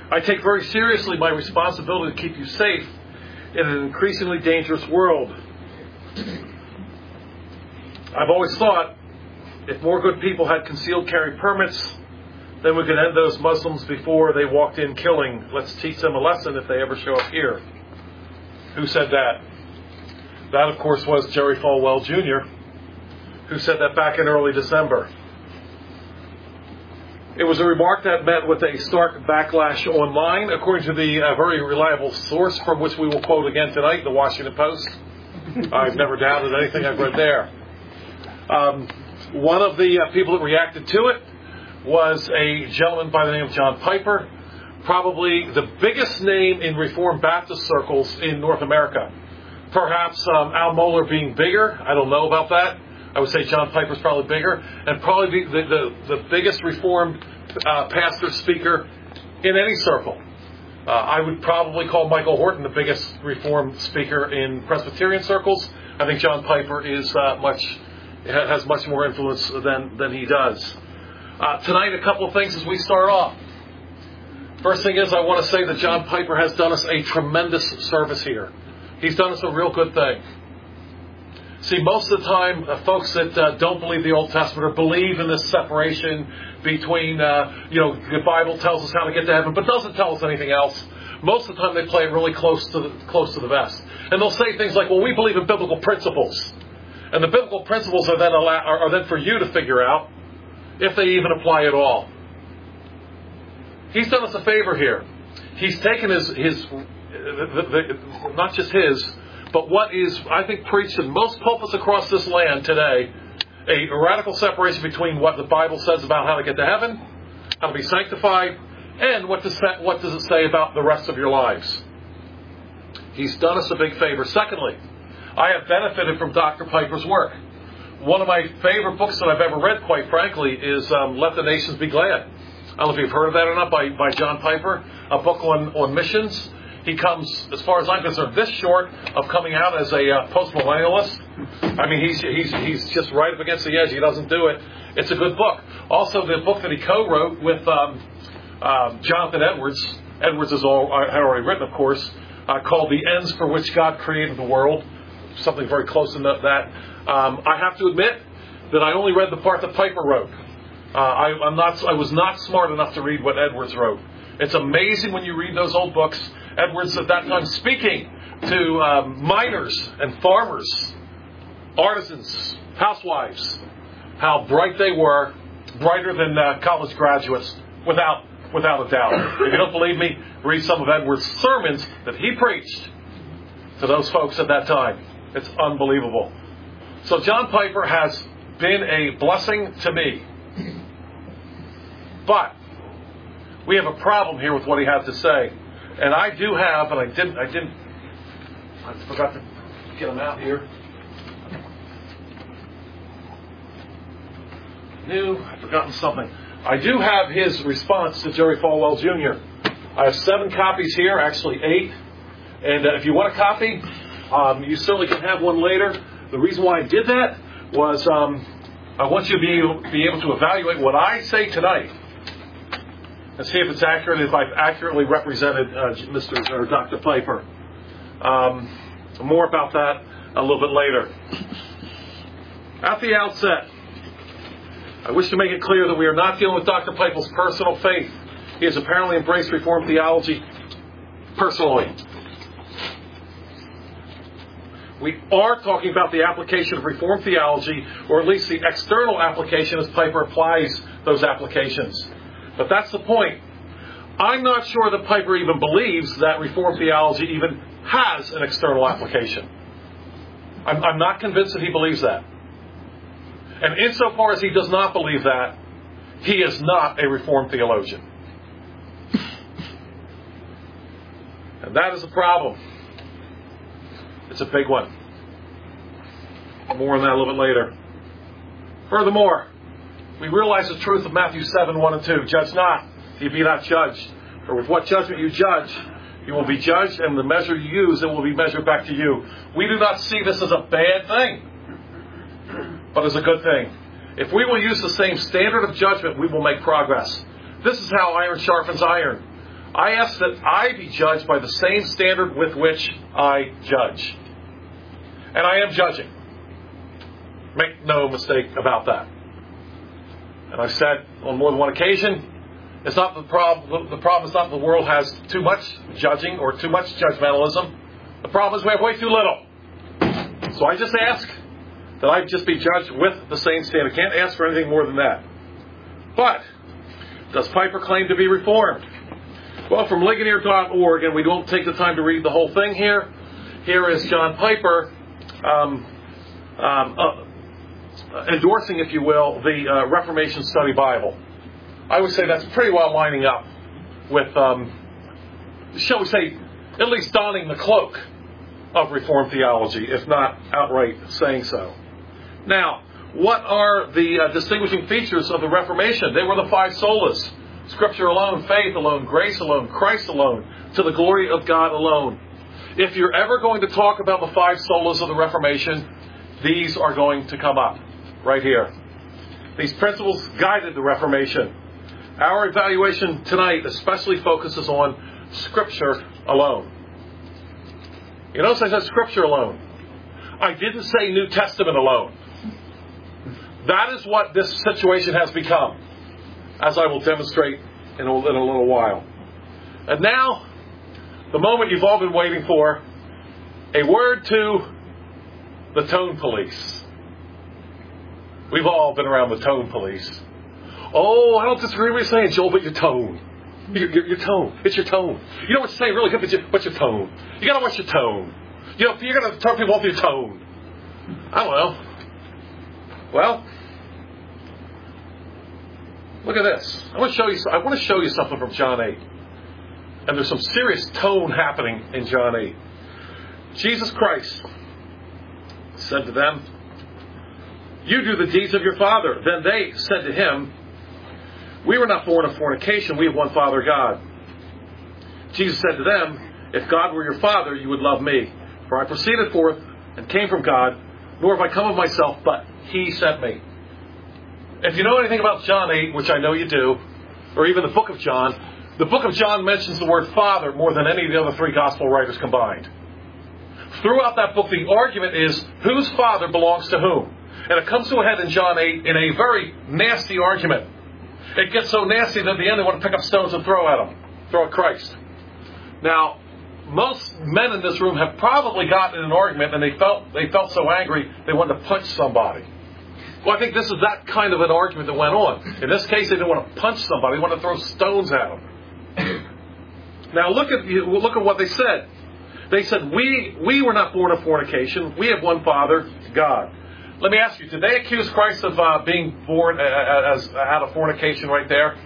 I take very seriously my responsibility to keep you safe in an increasingly dangerous world. I've always thought if more good people had concealed carry permits, then we could end those Muslims before they walked in killing. Let's teach them a lesson if they ever show up here. Who said that? That, of course, was Jerry Falwell Jr., who said that back in early December. It was a remark that met with a stark backlash online, according to the very reliable source from which we will quote again tonight, the Washington Post. I've never doubted anything I've read there. One of the people that reacted to it was a gentleman by the name of John Piper, probably the biggest name in Reformed Baptist circles in North America. Perhaps Al Mohler being bigger. I don't know about that. I would say John Piper's probably bigger, and probably the biggest Reformed pastor speaker in any circle. I would probably call Michael Horton the biggest Reformed speaker in Presbyterian circles. I think John Piper has much more influence than he does. Tonight, a couple of things as we start off. First thing is, I want to say that John Piper has done us a tremendous service here. He's done us a real good thing. See, most of the time, folks that don't believe the Old Testament or believe in this separation between, the Bible tells us how to get to heaven, but doesn't tell us anything else. Most of the time, they play it really close to the vest, and they'll say things like, "Well, we believe in biblical principles," and the biblical principles are then for you to figure out if they even apply at all. He's done us a favor here. He's taken his not just his, but what is, I think, preached in most pulpits across this land today, a radical separation between what the Bible says about how to get to heaven, how to be sanctified, and what does it say about the rest of your lives. He's done us a big favor. Secondly, I have benefited from Dr. Piper's work. One of my favorite books that I've ever read, quite frankly, is Let the Nations Be Glad. I don't know if you've heard of that or not, by John Piper, a book on missions. He comes, as far as I'm concerned, this short of coming out as a post-millennialist. I mean, he's just right up against the edge. He doesn't do it. It's a good book. Also, the book that he co-wrote with Jonathan Edwards. Edwards had already written, of course, called The Ends for Which God Created the World. Something very close to that. I have to admit that I only read the part that Piper wrote. I was not smart enough to read what Edwards wrote. It's amazing when you read those old books. Edwards at that time speaking to miners and farmers, artisans, housewives, how bright they were, brighter than college graduates, without a doubt. If you don't believe me, read some of Edwards' sermons that he preached to those folks at that time. It's unbelievable. So John Piper has been a blessing to me. But we have a problem here with what he has to say. And I do have, and I forgot to get them out here. I've forgotten something. I do have his response to Jerry Falwell Jr. I have 7 copies here, actually 8. And if you want a copy, you certainly can have one later. The reason why I did that was I want you to be able to evaluate what I say tonight and see if it's accurate, if I've accurately represented Dr. Piper. More about that a little bit later. At the outset, I wish to make it clear that we are not dealing with Dr. Piper's personal faith. He has apparently embraced Reformed theology personally. We are talking about the application of Reformed theology, or at least the external application as Piper applies those applications. But that's the point. I'm not sure that Piper even believes that Reformed theology even has an external application. I'm not convinced that he believes that. And insofar as he does not believe that, he is not a Reformed theologian. And that is a problem. It's a big one. More on that a little bit later. Furthermore, we realize the truth of Matthew 7, 1 and 2. Judge not, ye be not judged. For with what judgment you judge, you will be judged, and the measure you use, it will be measured back to you. We do not see this as a bad thing, but as a good thing. If we will use the same standard of judgment, we will make progress. This is how iron sharpens iron. I ask that I be judged by the same standard with which I judge. And I am judging. Make no mistake about that. And I've said on more than one occasion, it's not the problem. The problem is not the world has too much judging or too much judgmentalism. The problem is we have way too little. So I just ask that I just be judged with the same standard. Can't ask for anything more than that. But does Piper claim to be reformed? Well, from Ligonier.org, and we won't take the time to read the whole thing here. Here is John Piper endorsing, if you will, the Reformation Study Bible. I would say that's pretty well lining up with, shall we say, at least donning the cloak of Reformed theology, if not outright saying so. Now, what are the distinguishing features of the Reformation? They were the five solas. Scripture alone, faith alone, grace alone, Christ alone, to the glory of God alone. If you're ever going to talk about the five solas of the Reformation, these are going to come up right here. These principles guided the Reformation. Our evaluation tonight especially focuses on Scripture alone. You notice I said Scripture alone. I didn't say New Testament alone. That is what this situation has become, as I will demonstrate in a little while. And now, the moment you've all been waiting for, a word to the tone police. We've all been around the tone police. Oh, I don't disagree with what you're saying, Joel, but your tone. Your tone. It's your tone. You know what you're saying really good, but your tone. You got to watch your tone. You know, you're going to turn people off your tone. I don't know. Well, look at this. I want to show you something from John 8. And there's some serious tone happening in John 8. Jesus Christ said to them, "You do the deeds of your father." Then they said to him, "We were not born of fornication. We have one Father, God." Jesus said to them, "If God were your Father, you would love me. For I proceeded forth and came from God, nor have I come of myself, but He sent me." If you know anything about John 8, which I know you do, or even the book of John mentions the word Father more than any of the other three gospel writers combined. Throughout that book, the argument is whose father belongs to whom. And it comes to a head in John 8 in a very nasty argument. It gets so nasty that at the end they want to pick up stones and throw at him. Throw at Christ. Now, most men in this room have probably gotten in an argument and they felt so angry they wanted to punch somebody. Well, I think this is that kind of an argument that went on. In this case, they didn't want to punch somebody. They wanted to throw stones at them. Now, look at what they said. They said, we were not born of fornication. We have one Father, God. Let me ask you, did they accuse Christ of being born out of fornication right there?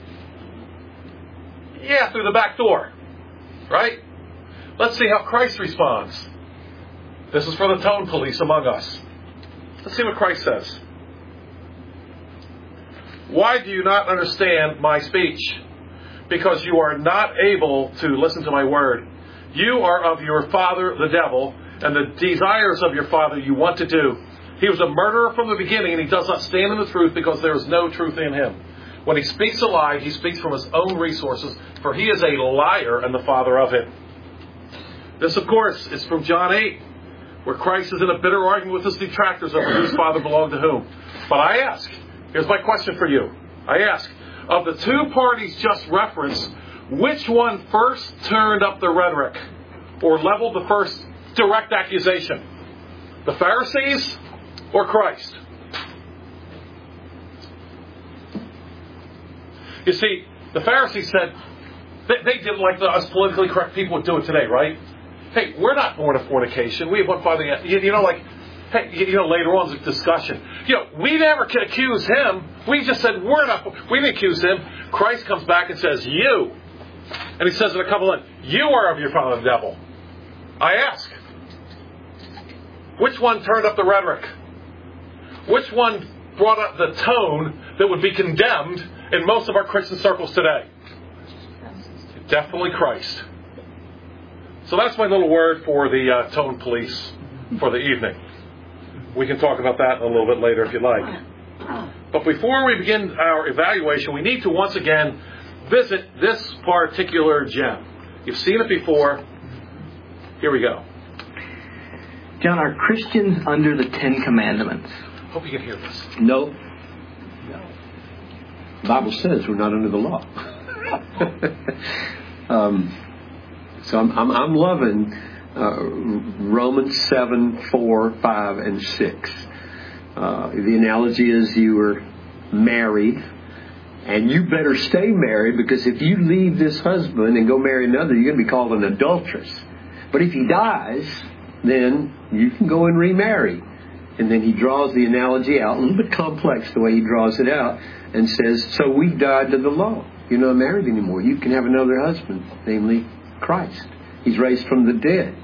Yeah, through the back door. Right? Let's see how Christ responds. This is for the tone police among us. Let's see what Christ says. "Why do you not understand my speech? Because you are not able to listen to my word. You are of your father, the devil, and the desires of your father you want to do. He was a murderer from the beginning, and he does not stand in the truth because there is no truth in him. When he speaks a lie, he speaks from his own resources, for he is a liar and the father of it." This, of course, is from John 8, where Christ is in a bitter argument with his detractors over whose father belonged to whom. But I ask, here's my question for you. I ask, of the two parties just referenced, which one first turned up the rhetoric or leveled the first direct accusation? The Pharisees or Christ? You see, the Pharisees said, they did like us politically correct people would do it today, right? Hey, we're not born of fornication. We have one Father. Later on in the discussion, we never can accuse him. We just said we didn't accuse him. Christ comes back and says, you. And he says in a couple of lines, you are of your father the devil. I ask, which one turned up the rhetoric? Which one brought up the tone that would be condemned in most of our Christian circles today? Definitely Christ. So that's my little word for the tone police for the evening. We can talk about that a little bit later if you like. But before we begin our evaluation, we need to once again visit this particular gem. You've seen it before. Here we go. John, are Christians under the Ten Commandments? Hope you can hear this. No. The Bible says we're not under the law. So I'm loving Romans 7, 4, 5, and 6. The analogy is you were married, and you better stay married, because if you leave this husband and go marry another, you're going to be called an adulteress. But if he dies, then you can go and remarry. And then he draws the analogy out, a little bit complex the way he draws it out, and says, so we've died to the law. You're not married anymore. You can have another husband, namely Christ. He's raised from the dead.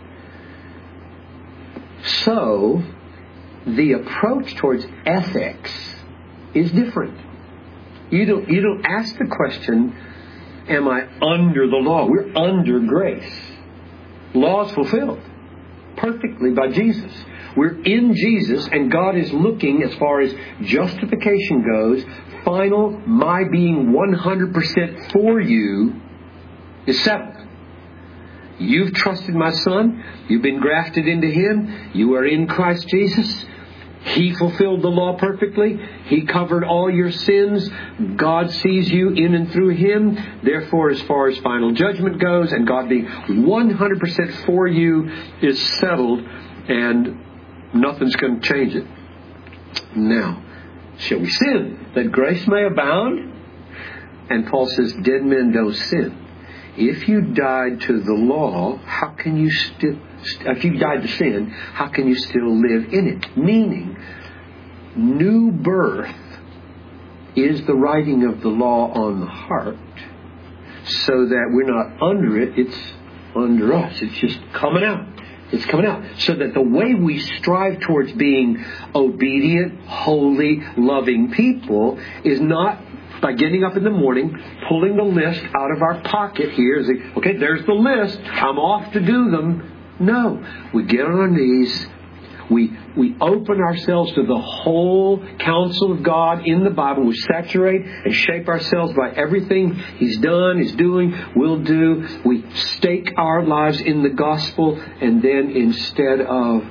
So, the approach towards ethics is different. You don't ask the question, am I under the law? We're under grace. Law is fulfilled perfectly by Jesus. We're in Jesus, and God is looking, as far as justification goes, final, my being 100% for you is settled. You've trusted my Son. You've been grafted into Him. You are in Christ Jesus. He fulfilled the law perfectly. He covered all your sins. God sees you in and through Him. Therefore, as far as final judgment goes, and God being 100% for you is settled, and nothing's going to change it. Now, shall we sin that grace may abound? And Paul says, dead men don't sin. If you died to the law, how can you still... If you died to sin, how can you still live in it? Meaning, new birth is the writing of the law on the heart, so that we're not under it, it's under us. It's just coming out. It's coming out. So that the way we strive towards being obedient, holy, loving people is not by getting up in the morning, pulling the list out of our pocket here, saying, okay, there's the list, I'm off to do them. No. We get on our knees. We open ourselves to the whole counsel of God in the Bible. We saturate and shape ourselves by everything He's done, is doing, will do. We stake our lives in the gospel, and then instead of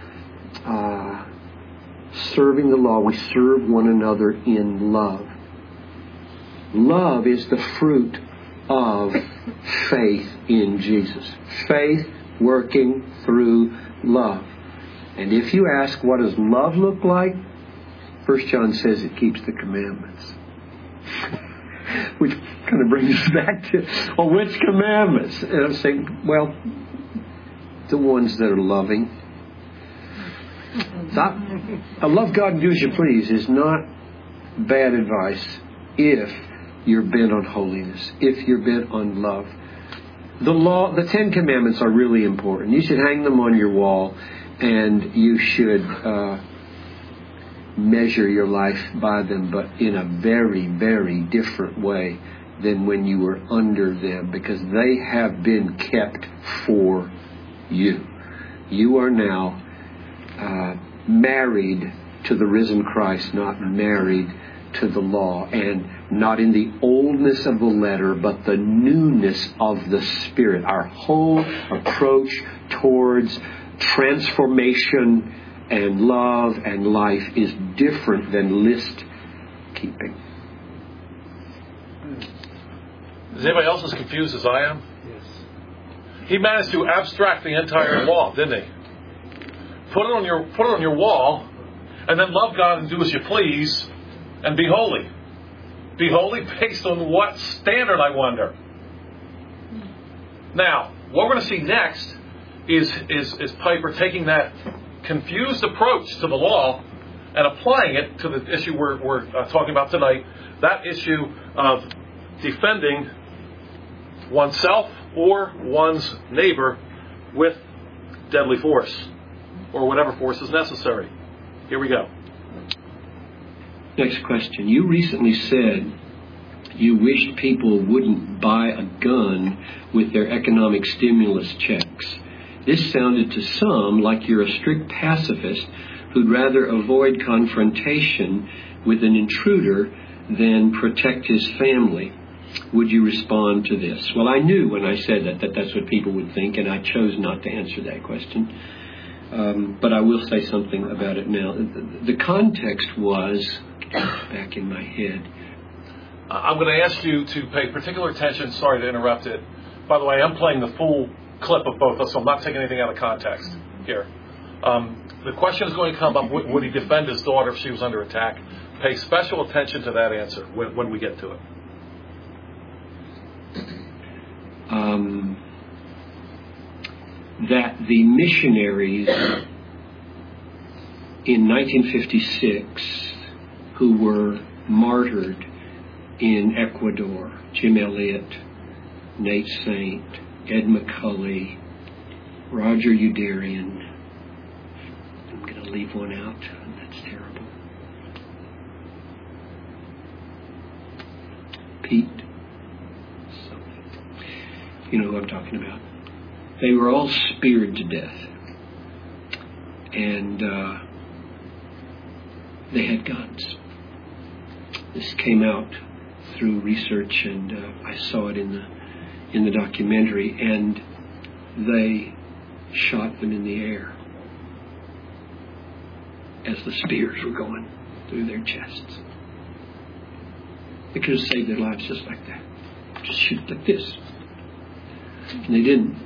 serving the law, we serve one another in love. Love is the fruit of faith in Jesus. Faith working through love. And if you ask, what does love look like? 1 John says it keeps the commandments. Which kind of brings us back to, which commandments? And I'm saying, well, the ones that are loving. I love God and do as you please is not bad advice if you're bent on holiness, if you're bent on love. The law, the Ten Commandments are really important. You should hang them on your wall, and you should measure your life by them, but in a very, very different way than when you were under them, because they have been kept for you. You are now married to the risen Christ, not married to the law, and not in the oldness of the letter, but the newness of the Spirit. Our whole approach towards transformation and love and life is different than list keeping. Is anybody else as confused as I am? Yes. He managed to abstract the entire law, didn't he? Put it on your wall, and then love God and do as you please, and be holy. Be holy based on what standard, I wonder? Now, what we're going to see next is Piper taking that confused approach to the law and applying it to the issue we're talking about tonight, that issue of defending oneself or one's neighbor with deadly force, or whatever force is necessary. Here we go. Next question. You recently said you wished people wouldn't buy a gun with their economic stimulus checks. This sounded to some like you're a strict pacifist who'd rather avoid confrontation with an intruder than protect his family. would you respond to this? Well, I knew when I said that that's what people would think, and I chose not to answer that question. But I will say something about it now. The context was, back in my head. I'm going to ask you to pay particular attention. Sorry to interrupt it. By the way, I'm playing the full clip of both of us, so I'm not taking anything out of context here. The question is going to come up, would he defend his daughter if she was under attack? Pay special attention to that answer when we get to it. That the missionaries in 1956 who were martyred in Ecuador, Jim Elliot, Nate Saint, Ed McCulley, Roger Udarian. I'm going to leave one out. That's terrible. Pete. You know who I'm talking about. They were all speared to death. And they had guns. This came out through research, and I saw it in the documentary, and they shot them in the air as the spears were going through their chests. They could have saved their lives just like that. Just shoot like this. And they didn't.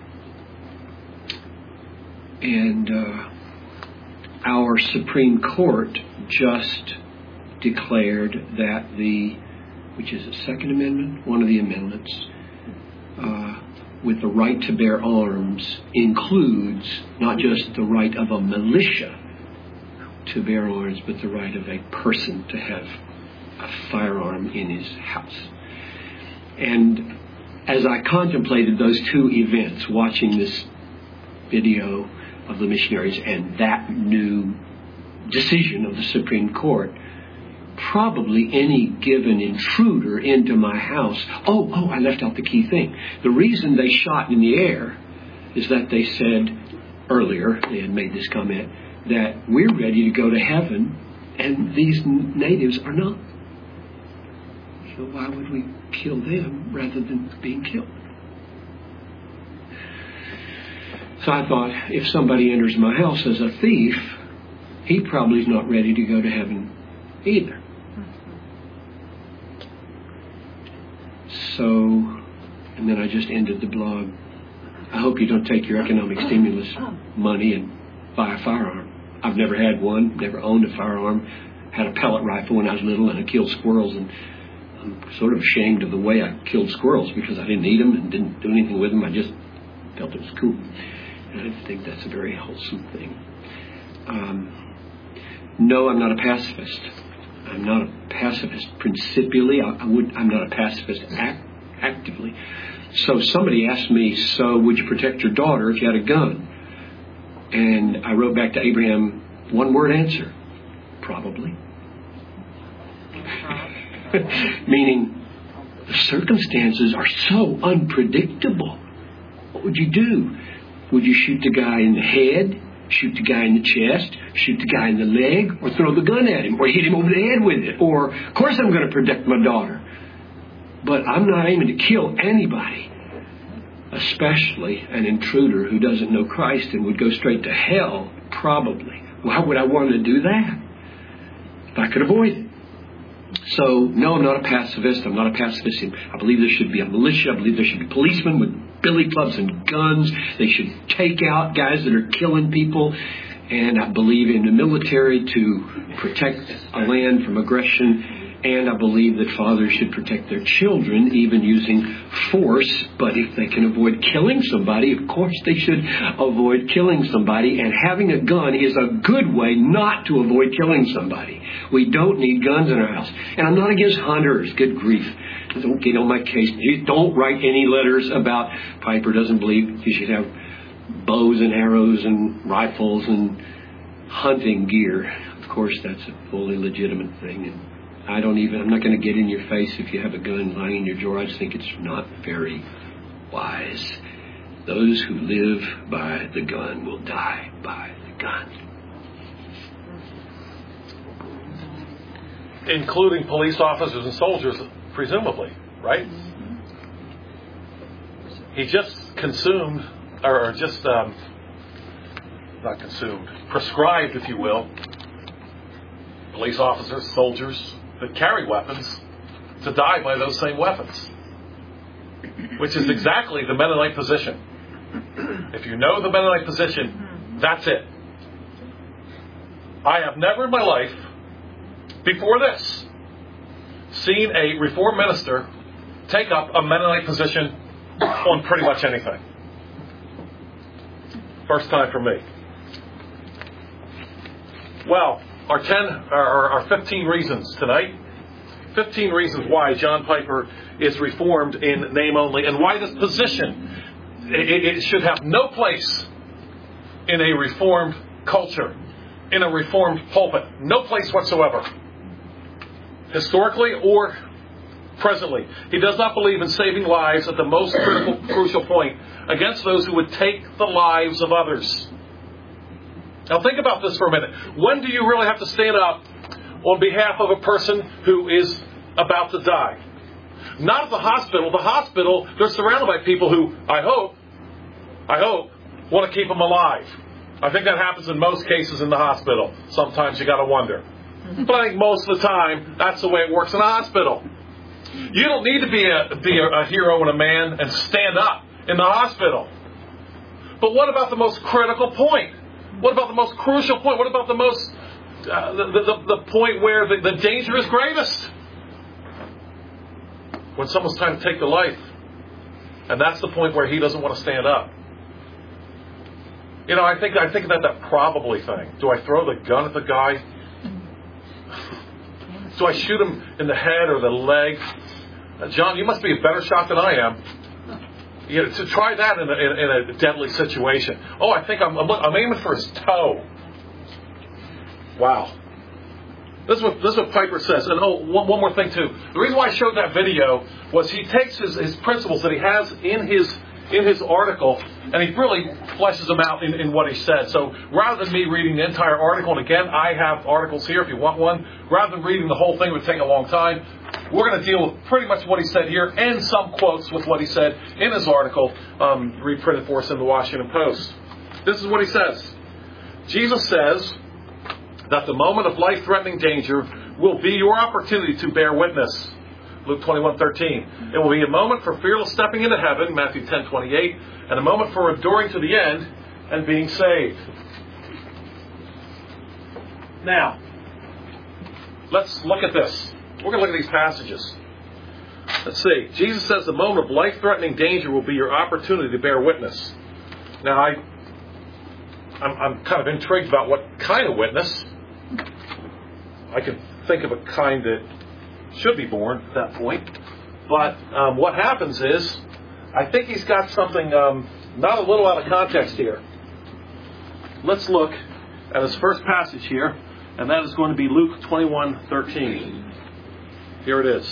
And our Supreme Court just declared that which is the Second Amendment, one of the amendments, with the right to bear arms includes not just the right of a militia to bear arms, but the right of a person to have a firearm in his house. And as I contemplated those two events, watching this video of the missionaries and that new decision of the Supreme Court, probably any given intruder into my house, I left out the key thing. The reason they shot in the air is that they said earlier, they had made this comment, that we're ready to go to heaven and these natives are not. So why would we kill them rather than being killed? So I thought, if somebody enters my house as a thief, he probably is not ready to go to heaven either. So, and then I just ended the blog. I hope you don't take your economic stimulus money and buy a firearm. I've never had one, never owned a firearm, had a pellet rifle when I was little, and I killed squirrels, and I'm sort of ashamed of the way I killed squirrels because I didn't eat them and didn't do anything with them. I just felt it was cool. And I think that's a very wholesome thing. No, I'm not a pacifist. I'm not a pacifist principially. I'm not a pacifist actively. So somebody asked me, so would you protect your daughter if you had a gun? And I wrote back to Abraham, one-word answer, probably. Meaning, the circumstances are so unpredictable. What would you do? Would you shoot the guy in the head, shoot the guy in the chest, shoot the guy in the leg, or throw the gun at him, or hit him over the head with it? Or, of course I'm going to protect my daughter. But I'm not aiming to kill anybody, especially an intruder who doesn't know Christ and would go straight to hell, probably. Why would I want to do that if I could avoid it? So, no, I'm not a pacifist. I'm not a pacifist. I believe there should be a militia. I believe there should be policemen with billy clubs and guns. They should take out guys that are killing people. And I believe in the military to protect a land from aggression. And I believe that fathers should protect their children, even using force. But if they can avoid killing somebody, of course they should avoid killing somebody. And having a gun is a good way not to avoid killing somebody. We don't need guns in our house. And I'm not against hunters. Good grief. Don't get on my case. Don't write any letters about Piper doesn't believe you should have bows and arrows and rifles and hunting gear. Of course, that's a fully legitimate thing. And I'm not going to get in your face if you have a gun lying in your drawer. I just think it's not very wise. Those who live by the gun will die by the gun. Including police officers and soldiers, presumably. right? He just consumed, or just, not consumed, prescribed, if you will, police officers, soldiers that carry weapons to die by those same weapons, which is exactly the Mennonite position. If you know the Mennonite position, that's it. I have never in my life, before this, seen a Reformed minister take up a Mennonite position on pretty much anything. First time for me. Well, our 15 reasons tonight. 15 reasons why John Piper is Reformed in name only, and why this position, it should have no place in a Reformed culture, in a Reformed pulpit. No place whatsoever. Historically or presently. He does not believe in saving lives at the most crucial point against those who would take the lives of others. Now think about this for a minute. When do you really have to stand up on behalf of a person who is about to die? Not at the hospital. The hospital, they're surrounded by people who, I hope, want to keep them alive. I think that happens in most cases in the hospital. Sometimes you got to wonder. But I think most of the time, that's the way it works in a hospital. You don't need to be a hero and a man and stand up in the hospital. But what about the most critical point? What about the most crucial point? What about the most the point where the danger is greatest? When someone's trying to take the life. And that's the point where he doesn't want to stand up. You know, I think that probably thing. Do I throw the gun at the guy? Do I shoot him in the head or the leg? John, you must be a better shot than I am. You know, to try that in a deadly situation. Oh, I think I'm aiming for his toe. Wow. This is what Piper says. And one more thing too. The reason why I showed that video was he takes his principles that he has in his article, and he really fleshes them out in what he said. So rather than me reading the entire article, and again, I have articles here if you want one, rather than reading the whole thing, it would take a long time. We're going to deal with pretty much what he said here and some quotes with what he said in his article, reprinted for us in the Washington Post. This is what he says. Jesus says that the moment of life-threatening danger will be your opportunity to bear witness. Luke 21:13. It will be a moment for fearless stepping into heaven, Matthew 10:28, and a moment for enduring to the end and being saved. Now, let's look at this. We're going to look at these passages. Let's see. Jesus says the moment of life-threatening danger will be your opportunity to bear witness. Now, I'm kind of intrigued about what kind of witness. I can think of a kind that should be born at that point. But what happens is, I think he's got something not a little out of context here. Let's look at his first passage here, and that is going to be Luke 21:13. Here it is.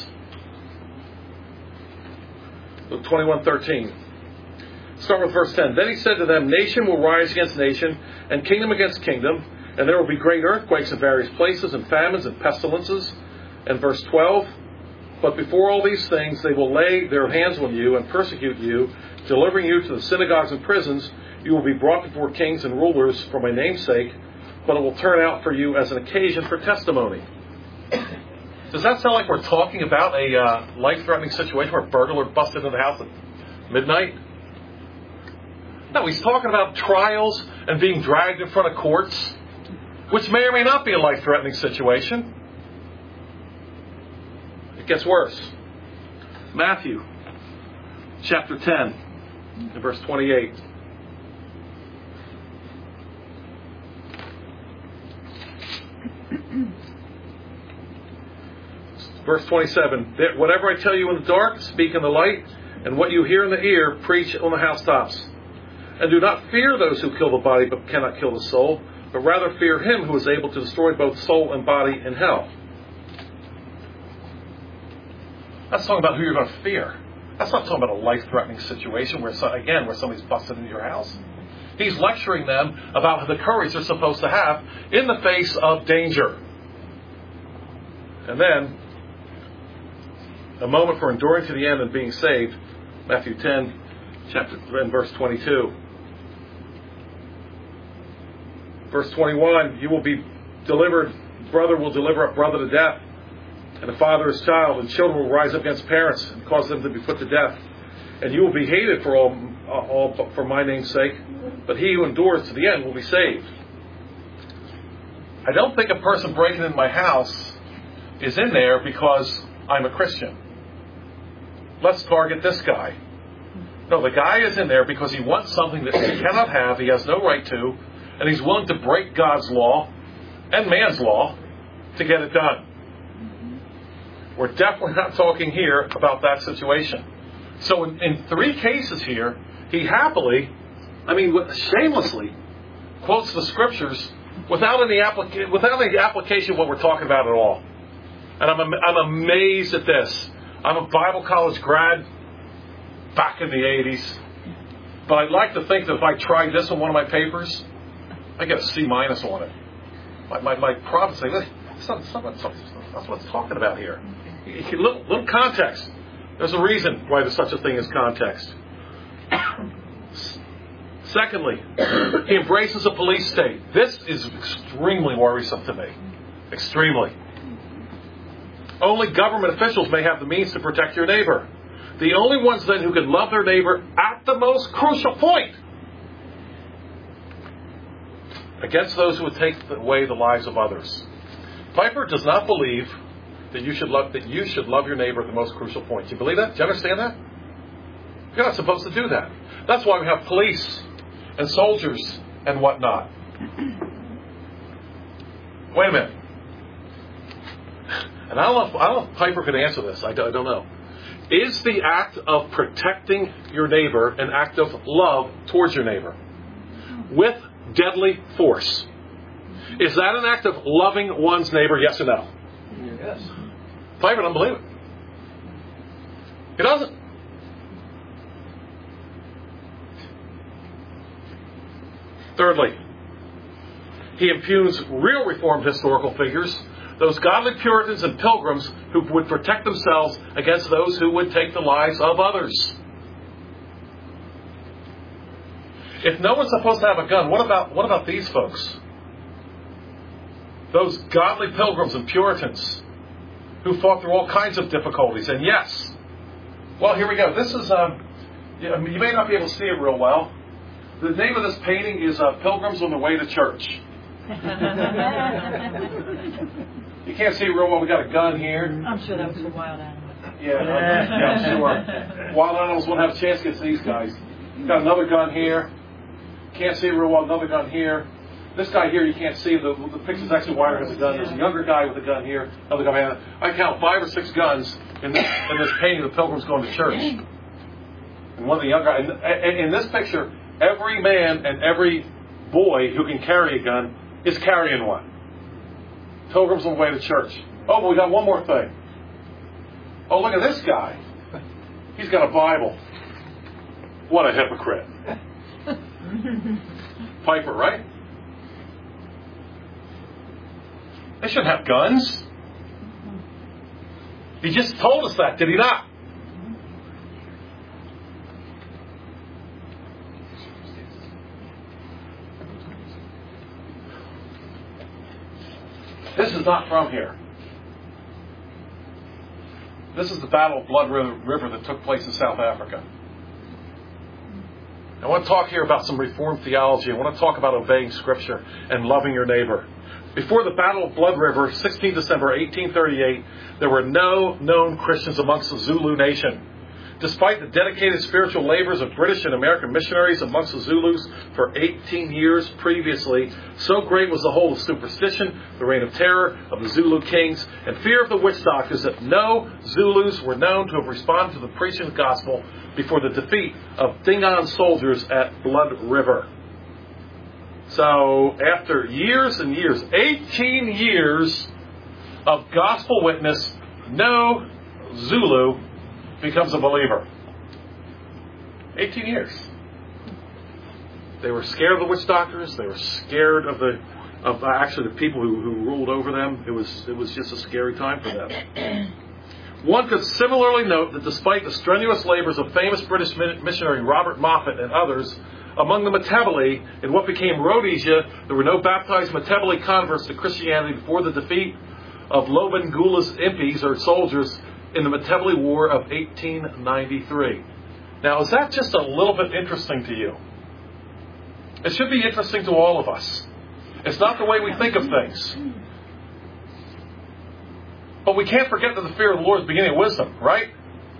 Luke 21:13. Start with verse 10. Then he said to them, nation will rise against nation, and kingdom against kingdom, and there will be great earthquakes in various places, and famines and pestilences. And verse 12, but before all these things, they will lay their hands on you and persecute you, delivering you to the synagogues and prisons. You will be brought before kings and rulers for my name's sake, but it will turn out for you as an occasion for testimony. Does that sound like we're talking about a life-threatening situation where a burglar busted into the house at midnight? No, he's talking about trials and being dragged in front of courts, which may or may not be a life-threatening situation. It gets worse. Matthew chapter 10 and verse 28. Verse 27, whatever I tell you in the dark, speak in the light, and what you hear in the ear, preach on the housetops. And do not fear those who kill the body but cannot kill the soul, but rather fear him who is able to destroy both soul and body in hell. That's talking about who you're going to fear. That's not talking about a life-threatening situation where somebody's busted into your house. He's lecturing them about the courage they're supposed to have in the face of danger. And then, A moment for enduring to the end and being saved. Matthew 10, verse 22. Verse 21, you will be delivered, brother will deliver up brother to death, and a father his child, and children will rise up against parents and cause them to be put to death. And you will be hated for all for my name's sake, but he who endures to the end will be saved. I don't think a person breaking into my house is in there because I'm a Christian. Let's target this guy. No, the guy is in there because he wants something that he cannot have, he has no right to, and he's willing to break God's law and man's law to get it done. We're definitely not talking here about that situation. So in 3 cases here, he happily, shamelessly, quotes the scriptures without any application of what we're talking about at all. And I'm amazed at this. I'm a Bible college grad back in the 80s. But I'd like to think that if I tried this on one of my papers, I get a C- on it. My prof would say, that's what it's talking about here. Little context. There's a reason why there's such a thing as context. Secondly, he embraces a police state. This is extremely worrisome to me. Extremely. Only government officials may have the means to protect your neighbor. The only ones then who can love their neighbor at the most crucial point against those who would take away the lives of others. Piper does not believe that you should love your neighbor at the most crucial point. Do you believe that? Do you understand that? You're not supposed to do that. That's why we have police and soldiers and whatnot. Wait a minute. And I don't know if Piper could answer this. I don't know. Is the act of protecting your neighbor an act of love towards your neighbor? With deadly force. Is that an act of loving one's neighbor, yes or no? Yes. Piper doesn't believe it. He doesn't. Thirdly, he impugns real Reformed historical figures, those godly Puritans and Pilgrims who would protect themselves against those who would take the lives of others. If no one's supposed to have a gun, what about these folks? Those godly Pilgrims and Puritans who fought through all kinds of difficulties. And yes, well, here we go. This is, you may not be able to see it real well. The name of this painting is Pilgrims on the Way to Church. You can't see it real well. We got a gun here. I'm sure that was a wild animal. Yeah, I'm sure. Wild animals won't have a chance against these guys. Got another gun here. Can't see it real well. Another gun here. This guy here, you can't see. The picture's actually wider has a gun. There's a younger guy with a gun here. Another guy behind it. I count 5 or 6 guns in this painting of the Pilgrims going to church. And one of the younger guys. In this picture, every man and every boy who can carry a gun is carrying one. Pilgrims on the way to church. Oh, but we got one more thing. Oh, look at this guy. He's got a Bible. What a hypocrite. Piper, right? They shouldn't have guns. He just told us that, did he not? This is not from here. This is the Battle of Blood River that took place in South Africa. I want to talk here about some Reformed theology. I want to talk about obeying Scripture and loving your neighbor. Before the Battle of Blood River, 16 December 1838, there were no known Christians amongst the Zulu nation. Despite the dedicated spiritual labors of British and American missionaries amongst the Zulus for 18 years previously, so great was the hold of superstition, the reign of terror of the Zulu kings, and fear of the witch doctors that no Zulus were known to have responded to the preaching of the gospel before the defeat of Dingaan soldiers at Blood River. So, after years and years, 18 years of gospel witness, no Zulu becomes a believer. 18 years. They were scared of the witch doctors. They were scared of the people who ruled over them. It was just a scary time for them. One could similarly note that despite the strenuous labors of famous British missionary Robert Moffat and others, among the Matabele in what became Rhodesia, there were no baptized Matabele converts to Christianity before the defeat of Lobengula's impis, or soldiers, in the Matabele War of 1893. Now, is that just a little bit interesting to you? It should be interesting to all of us. It's not the way we think of things. But we can't forget that the fear of the Lord is the beginning of wisdom, right?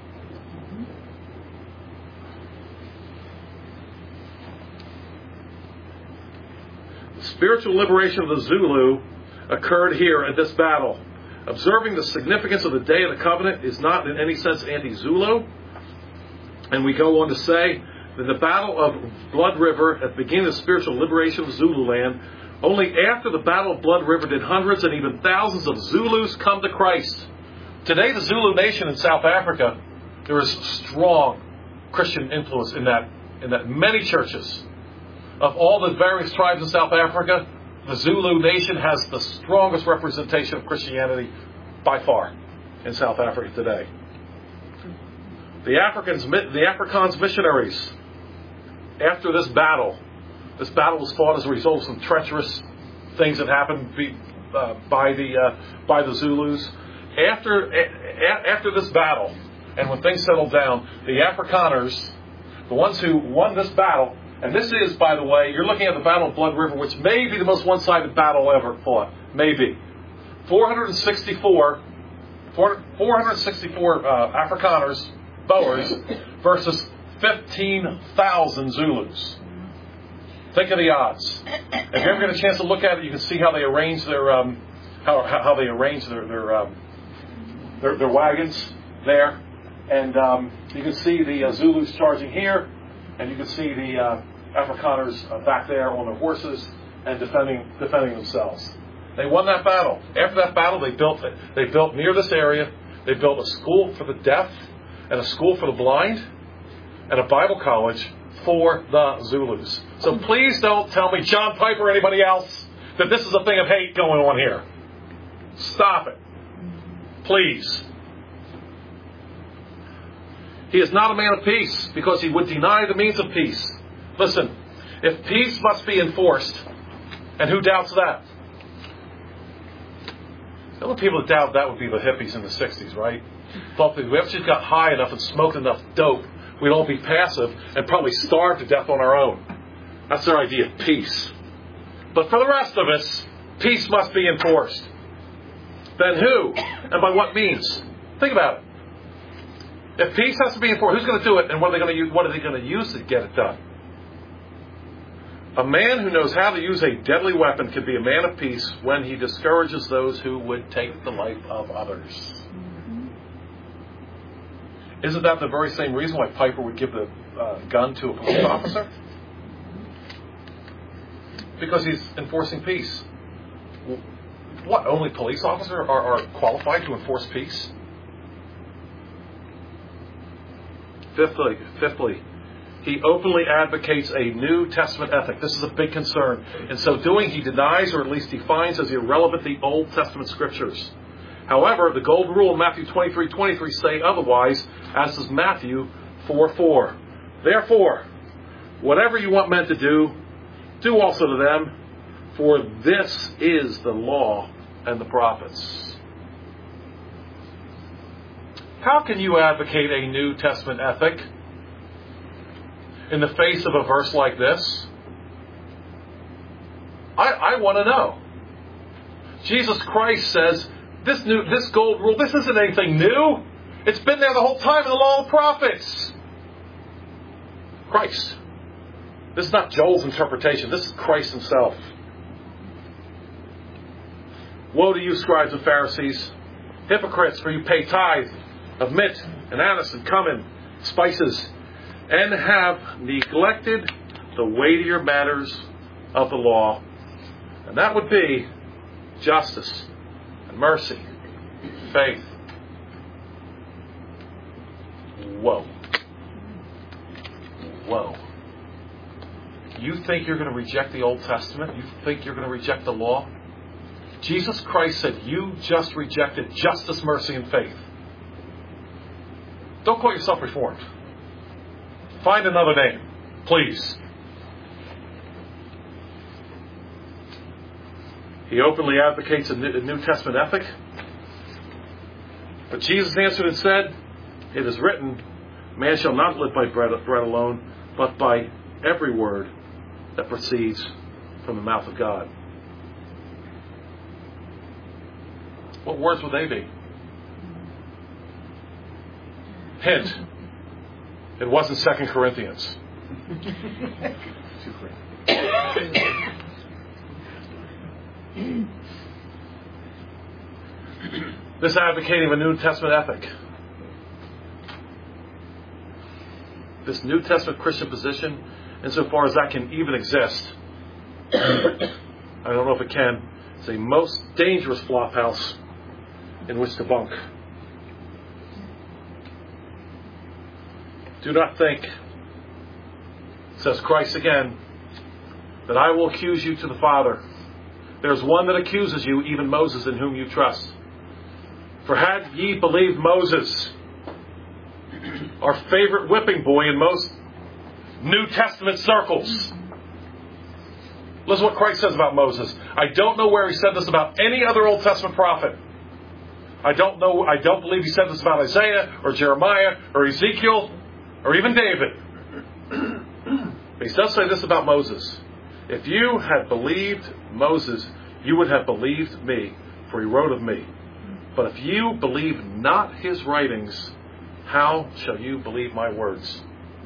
The spiritual liberation of the Zulu occurred here at this battle. Observing the significance of the Day of the Covenant is not in any sense anti-Zulu. And we go on to say that the Battle of Blood River at the beginning of the spiritual liberation of Zululand, only after the Battle of Blood River did hundreds and even thousands of Zulus come to Christ. Today, the Zulu nation in South Africa, there is strong Christian influence in that many churches. Of all the various tribes in South Africa, the Zulu nation has the strongest representation of Christianity by far in South Africa today. The Afrikaans missionaries, after this battle was fought as a result of some treacherous things that happened by the Zulus. After this battle, and when things settled down, the Afrikaners, the ones who won this battle, and this is, by the way, you're looking at the Battle of Blood River, which may be the most one-sided battle ever fought. Maybe. 464 Afrikaners, Boers, versus 15,000 Zulus. Think of the odds. If you ever get a chance to look at it, you can see how they arrange their their wagons there, and you can see the Zulus charging here, and you can see the Afrikaners back there on their horses and defending themselves. They won that battle. After that battle, they built near this area. They built a school for the deaf, and a school for the blind, and a Bible college for the Zulus. So please don't tell me, John Piper or anybody else, that this is a thing of hate going on here. Stop it. Please. He is not a man of peace because he would deny the means of peace. Listen, if peace must be enforced, and who doubts that? The only people that doubt that would be the hippies in the 60s, right? Thought if we ever just got high enough and smoked enough dope, we'd all be passive and probably starve to death on our own. That's their idea of peace. But for the rest of us, peace must be enforced. Then who? And by what means? Think about it. If peace has to be enforced, who's going to do it, and what are they going to use to get it done? A man who knows how to use a deadly weapon can be a man of peace when he discourages those who would take the life of others. Isn't that the very same reason why Piper would give the gun to a police officer? Because he's enforcing peace. What, only police officers are qualified to enforce peace? Fifthly, he openly advocates a New Testament ethic. This is a big concern. In so doing, he denies or at least defines as irrelevant the Old Testament scriptures. However, the golden rule in Matthew 23:23 say otherwise, as does Matthew 4:4. Therefore, whatever you want men to do, do also to them, for this is the law and the prophets. How can you advocate a New Testament ethic in the face of a verse like this? I want to know. Jesus Christ says, this gold rule, this isn't anything new. It's been there the whole time in the law of the prophets. Christ. This is not Joel's interpretation. This is Christ himself. Woe to you, scribes and Pharisees, hypocrites, for you pay tithe of mint and anise and cumin, spices, and have neglected the weightier matters of the law. And that would be justice and mercy, faith. Whoa. Whoa. You think you're going to reject the Old Testament? You think you're going to reject the law? Jesus Christ said you just rejected justice, mercy, and faith. Don't call yourself Reformed. Find another name, please. He openly advocates a New Testament ethic. But Jesus answered and said, "It is written, man shall not live by bread alone, but by every word that proceeds from the mouth of God." What words would they be? Hint. It wasn't 2 Corinthians. This advocating of a New Testament ethic. This New Testament Christian position, insofar as that can even exist, I don't know if it can, it's a most dangerous flophouse in which to bunk. Do not think, says Christ again, that I will accuse you to the Father. There's one that accuses you, even Moses, in whom you trust. For had ye believed Moses, our favorite whipping boy in most New Testament circles. Listen to what Christ says about Moses. I don't know where he said this about any other Old Testament prophet. I don't believe he said this about Isaiah or Jeremiah or Ezekiel or even David. But he does say this about Moses. If you had believed Moses, you would have believed me, for he wrote of me. But if you believe not his writings, how shall you believe my words?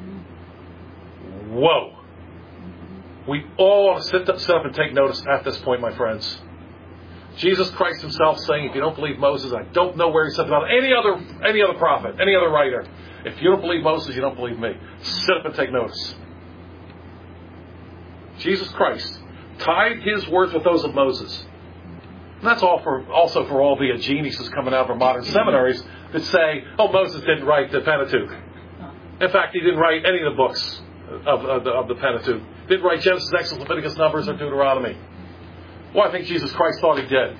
Whoa. We all want to sit up and take notice at this point, my friends. Jesus Christ himself saying, if you don't believe Moses, I don't know where he said about any other prophet, any other writer. If you don't believe Moses, you don't believe me. Sit up and take notice. Jesus Christ tied his words with those of Moses. And that's also for all the geniuses coming out of our modern seminaries that say, oh, Moses didn't write the Pentateuch. In fact, he didn't write any of the books of the Pentateuch. Didn't write Genesis, Exodus, Leviticus, Numbers, or Deuteronomy. Well, I think Jesus Christ thought he did.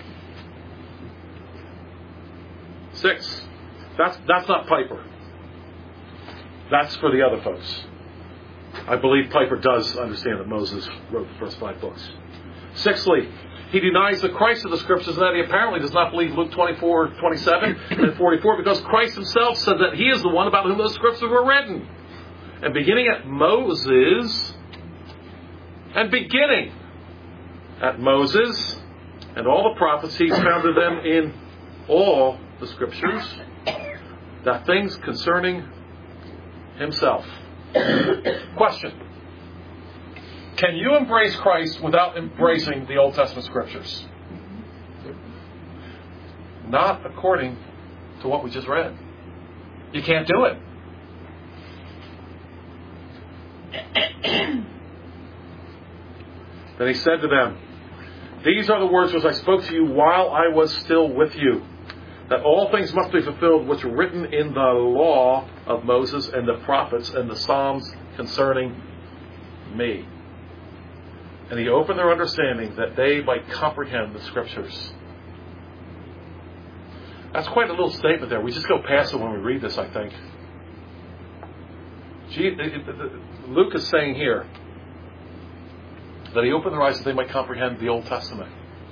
6. That's not Piper. That's for the other folks. I believe Piper does understand that Moses wrote the first 5 books. 6thly, he denies the Christ of the Scriptures, and that he apparently does not believe Luke 24:27 and 44, because Christ himself said that he is the one about whom those Scriptures were written. And beginning at Moses and all the prophets, he expounded them in all the Scriptures, that things concerning himself. Question. Can you embrace Christ without embracing the Old Testament Scriptures? Not according to what we just read. You can't do it. Then he said to them, these are the words which I spoke to you while I was still with you, that all things must be fulfilled which were written in the law of Moses and the prophets and the Psalms concerning me. And he opened their understanding that they might comprehend the Scriptures. That's quite a little statement there. We just go past it when we read this, I think. Luke is saying here that he opened their eyes that they might comprehend the Old Testament.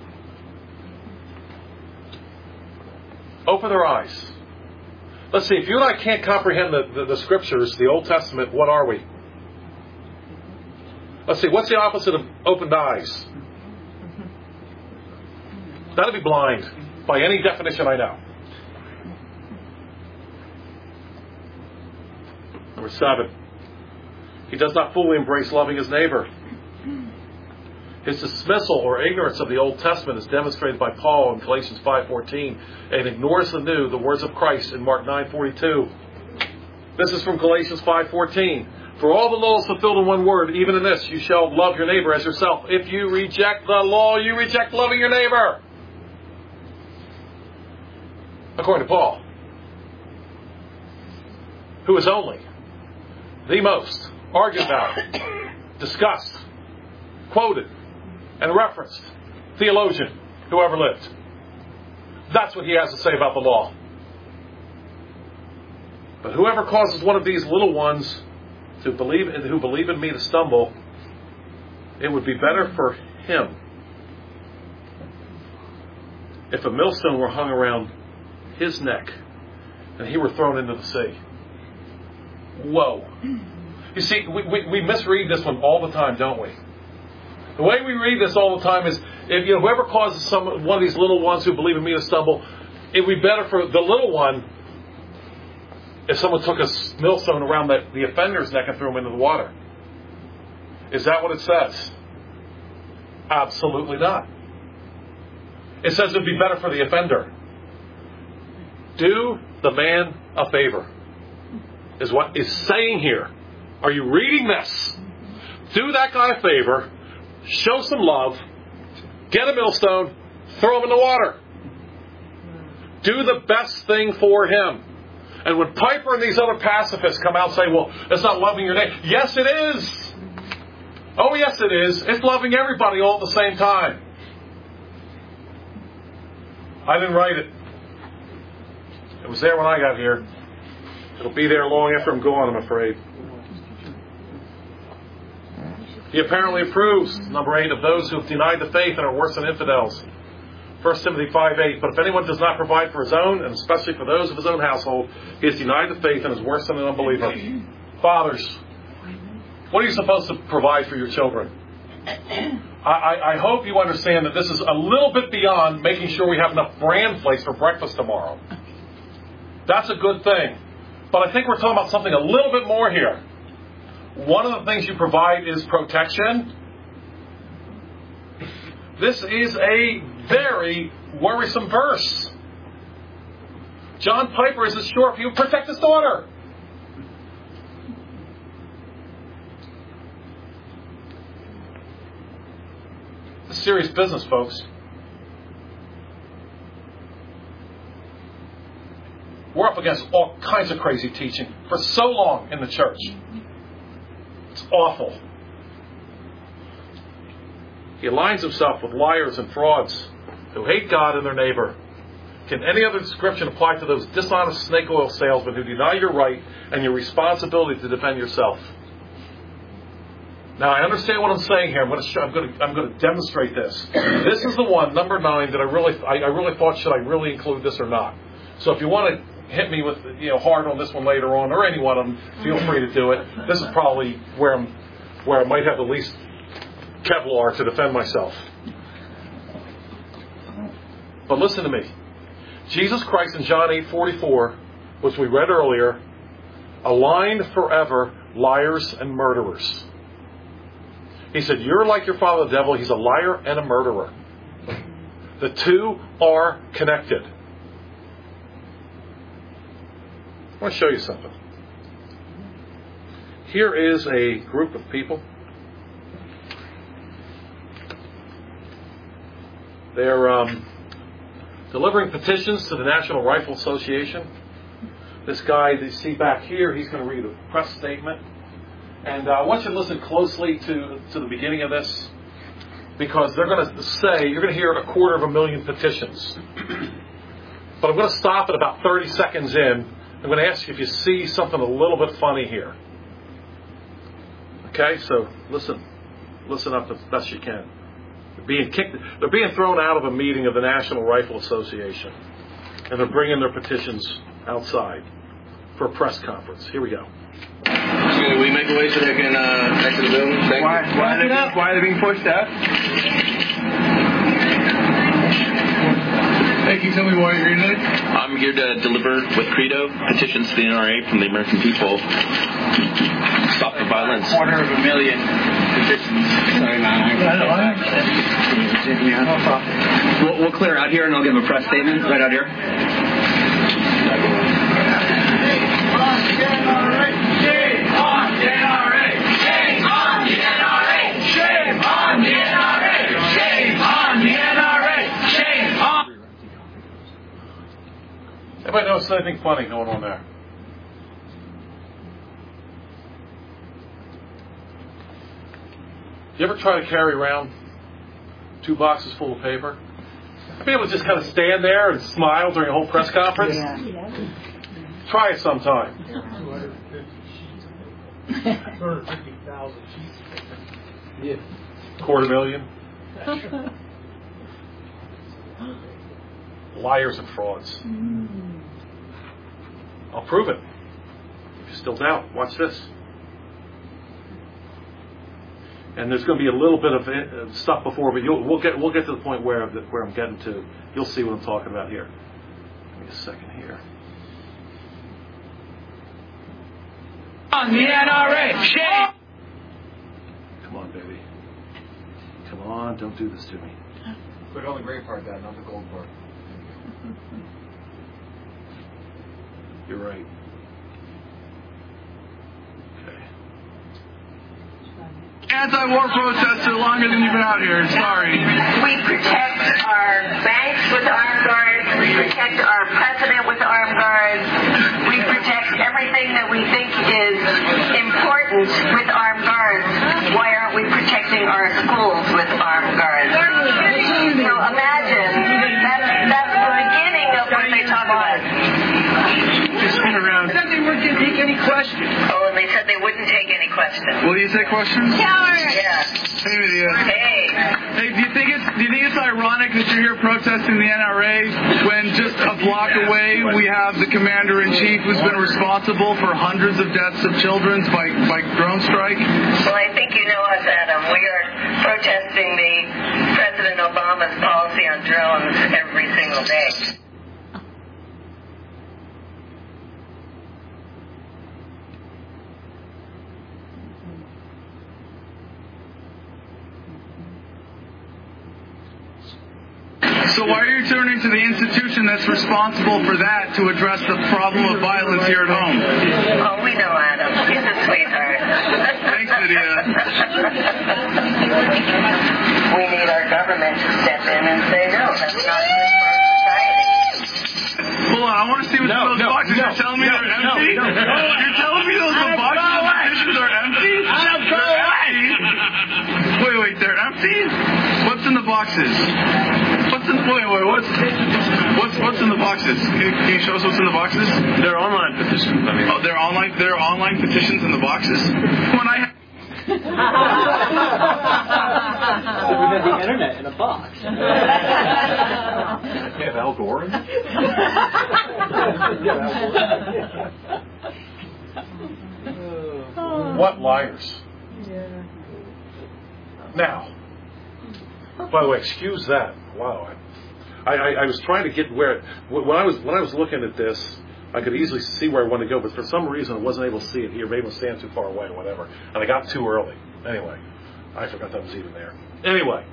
Open their eyes. Let's see, if you and I can't comprehend the Scriptures, the Old Testament, what are we? Let's see, what's the opposite of opened eyes? That'd be blind, by any definition I know. Number 7. He does not fully embrace loving his neighbor. His dismissal or ignorance of the Old Testament is demonstrated by Paul in Galatians 5:14 and ignores anew the words of Christ in Mark 9:42. This is from Galatians 5:14. For all the law is fulfilled in one word, even in this, you shall love your neighbor as yourself. If you reject the law, you reject loving your neighbor. According to Paul, who is only, the most, argued about, discussed, quoted, and referenced theologian who ever lived. That's what he has to say about the law. But whoever causes one of these little ones who believe in me to stumble, it would be better for him if a millstone were hung around his neck and he were thrown into the sea. Whoa. You see, we misread this one all the time, don't we? The way we read this all the time is, if whoever causes one of these little ones who believe in me to stumble, it would be better for the little one if someone took a millstone around the offender's neck and threw him into the water. Is that what it says? Absolutely not. It says it would be better for the offender. Do the man a favor, is what is saying here. Are you reading this? Do that guy a favor, show some love, get a millstone, throw him in the water. Do the best thing for him. And when Piper and these other pacifists come out and say, well, it's not loving your neighbor. Yes, it is. Oh, yes, it is. It's loving everybody all at the same time. I didn't write it. It was there when I got here. It'll be there long after I'm gone, I'm afraid. He apparently approves, number 8, of those who have denied the faith and are worse than infidels. 1 Timothy 5:8. But if anyone does not provide for his own, and especially for those of his own household, he has denied the faith and is worse than an unbeliever. Fathers, what are you supposed to provide for your children? I hope you understand that this is a little bit beyond making sure we have enough bran flakes for breakfast tomorrow. That's a good thing. But I think we're talking about something a little bit more here. One of the things you provide is protection. This is a very worrisome verse. John Piper isn't sure if he would protect his daughter. It's serious business, folks. We're up against all kinds of crazy teaching for so long in the church. It's awful. He aligns himself with liars and frauds who hate God and their neighbor. Can any other description apply to those dishonest snake oil salesmen who deny your right and your responsibility to defend yourself? Now, I understand what I'm saying here. I'm going to demonstrate this. This is the one, number 9, that I really thought, should I really include this or not? So if you want to hit me with hard on this one later on, or any one of them, feel free to do it. This is probably where I might have the least Kevlar to defend myself. But listen to me. Jesus Christ in John 8:44, which we read earlier, aligned forever liars and murderers. He said, you're like your father the devil. He's a liar and a murderer. The two are connected. I want to show you something. Here is a group of people. They're delivering petitions to the National Rifle Association. This guy that you see back here, he's going to read a press statement. And I want you to listen closely to the beginning of this, because they're going to say, you're going to hear 250,000 petitions. But I'm going to stop at about 30 seconds in. I'm going to ask you if you see something a little bit funny here. Okay, so listen up as best you can. They're being thrown out of a meeting of the National Rifle Association, and they're bringing their petitions outside for a press conference. Here we go. Should we make a way so they can exit the building? Why are they being pushed out? Hey, can you tell me why you're here today? I'm here to deliver with Credo petitions to the NRA from the American people. Stop the violence. 250,000 petitions. Sorry, man. We'll clear out here and I'll give a press statement right out here. Anybody notice anything funny going on there? You ever try to carry around 2 boxes full of paper? Be able to just kind of stand there and smile during a whole press conference? Yeah. Try it sometime. 250,000 sheets. Yeah. $250,000. Liars and frauds. I'll prove it. If you still doubt, watch this. And there's going to be a little bit of stuff before, but we'll get to the point where I'm getting to. You'll see what I'm talking about here. Give me a second here. On the NRA, shame! Come on, baby. Come on, don't do this to me. Put on the gray part down, not the gold part. You're right. Okay. Anti-war protester longer than you've been out here. Sorry. We protect our banks with armed guards. We protect our president with armed guards. We protect everything that we think is important with armed guards. Why aren't we protecting our schools with armed guards? So imagine, that's the beginning of what they talk about. Just spin around. They said they weren't going to take any questions. Oh, and they said they wouldn't take any questions. Will you take questions? Yeah. Hey, Lydia. Hey. Hey, do you think it's ironic that you're here protesting the NRA when just a block away we have the commander-in-chief who's been responsible for hundreds of deaths of children by drone strike? Well, I think you know us, Adam. We are protesting the President Obama's policy on drones every single day. So why are you turning to the institution that's responsible for that to address the problem of violence here at home? Oh, we know Adam. He's a sweetheart. Thanks, Lydia. We need our government to step in and say, no, that's not good for our society. Hold on, I want to see what's in those boxes. You're telling me they're empty? You're telling me those boxes of petitions are empty? They're empty? Wait, they're empty? What's in the boxes? What's in the boxes? Can you show us what's in the boxes? They're online petitions. I mean, There are online petitions in the boxes. When I So we had the internet in a box. Yeah, Al Gore. What liars? Yeah. Now, by the way, excuse that. Wow, I was trying to get where when I was looking at this, I could easily see where I wanted to go, but for some reason I wasn't able to see it here. Maybe I was standing too far away or whatever, and I got too early. Anyway, I forgot that was even there. Anyway,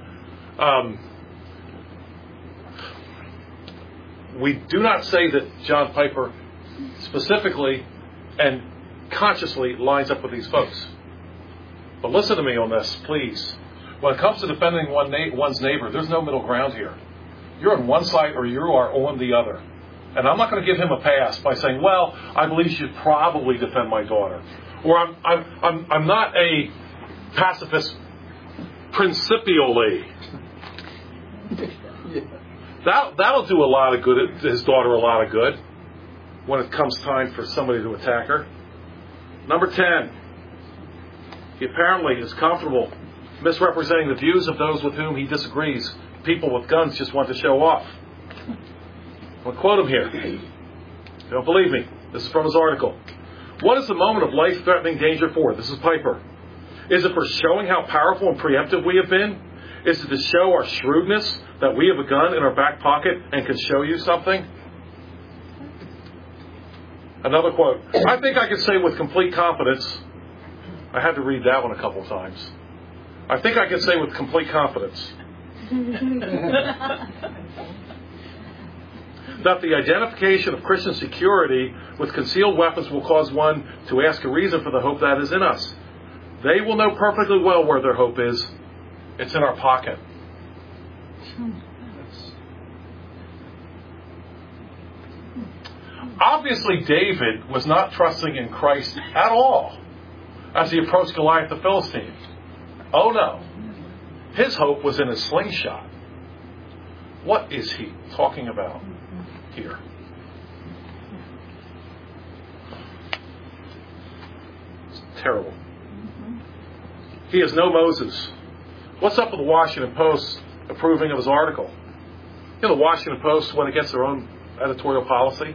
we do not say that John Piper specifically and consciously lines up with these folks. But listen to me on this, please. When it comes to defending one's neighbor, there's no middle ground here. You're on one side or you are on the other. And I'm not going to give him a pass by saying, well, I believe you should probably defend my daughter. Or I'm not a pacifist principially. That'll do a lot of good, his daughter a lot of good, when it comes time for somebody to attack her. Number 10, he apparently is comfortable misrepresenting the views of those with whom he disagrees. People with guns just want to show off. I'll quote him here. You don't believe me. This is from his article. What is the moment of life-threatening danger for? This is Piper. Is it for showing how powerful and preemptive we have been? Is it to show our shrewdness that we have a gun in our back pocket and can show you something? Another quote. I think I can say with complete confidence, I had to read that one a couple of times. I think I can say with complete confidence that the identification of Christian security with concealed weapons will cause one to ask a reason for the hope that is in us. They will know perfectly well where their hope is. It's in our pocket. Obviously, David was not trusting in Christ at all as he approached Goliath the Philistine. Oh no. His hope was in his slingshot. What is he talking about here? terrible. He is no Moses. What's up with the Washington Post approving of his article? You know, the Washington Post went against their own editorial policy.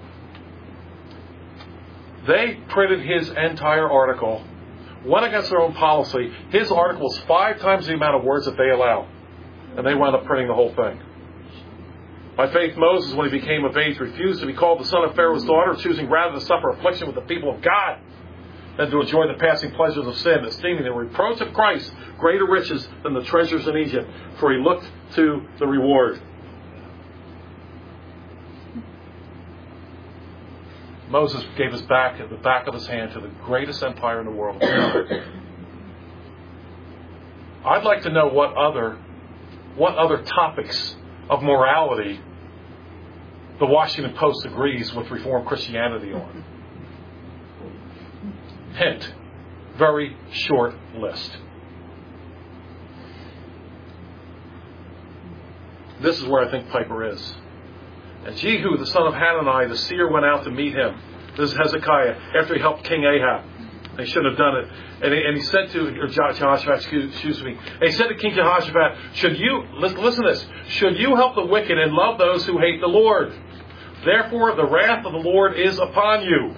They printed his entire article, went against their own policy. His article was 5 times the amount of words that they allow. And they wound up printing the whole thing. By faith, Moses, when he became of age, refused to be called the son of Pharaoh's daughter, choosing rather to suffer affliction with the people of God than to enjoy the passing pleasures of sin, esteeming the reproach of Christ greater riches than the treasures in Egypt, for he looked to the reward. Moses gave his back, at the back of his hand, to the greatest empire in the world. I'd like to know what other topics of morality the Washington Post agrees with Reformed Christianity on. Hint, very short list. This is where I think Piper is. And Jehu, the son of Hanani, the seer, went out to meet him. This is Hezekiah, after he helped King Ahab. They shouldn't have done it. And he said to Jehoshaphat, excuse me. And he said to King Jehoshaphat, listen to this, should you help the wicked and love those who hate the Lord? Therefore, the wrath of the Lord is upon you.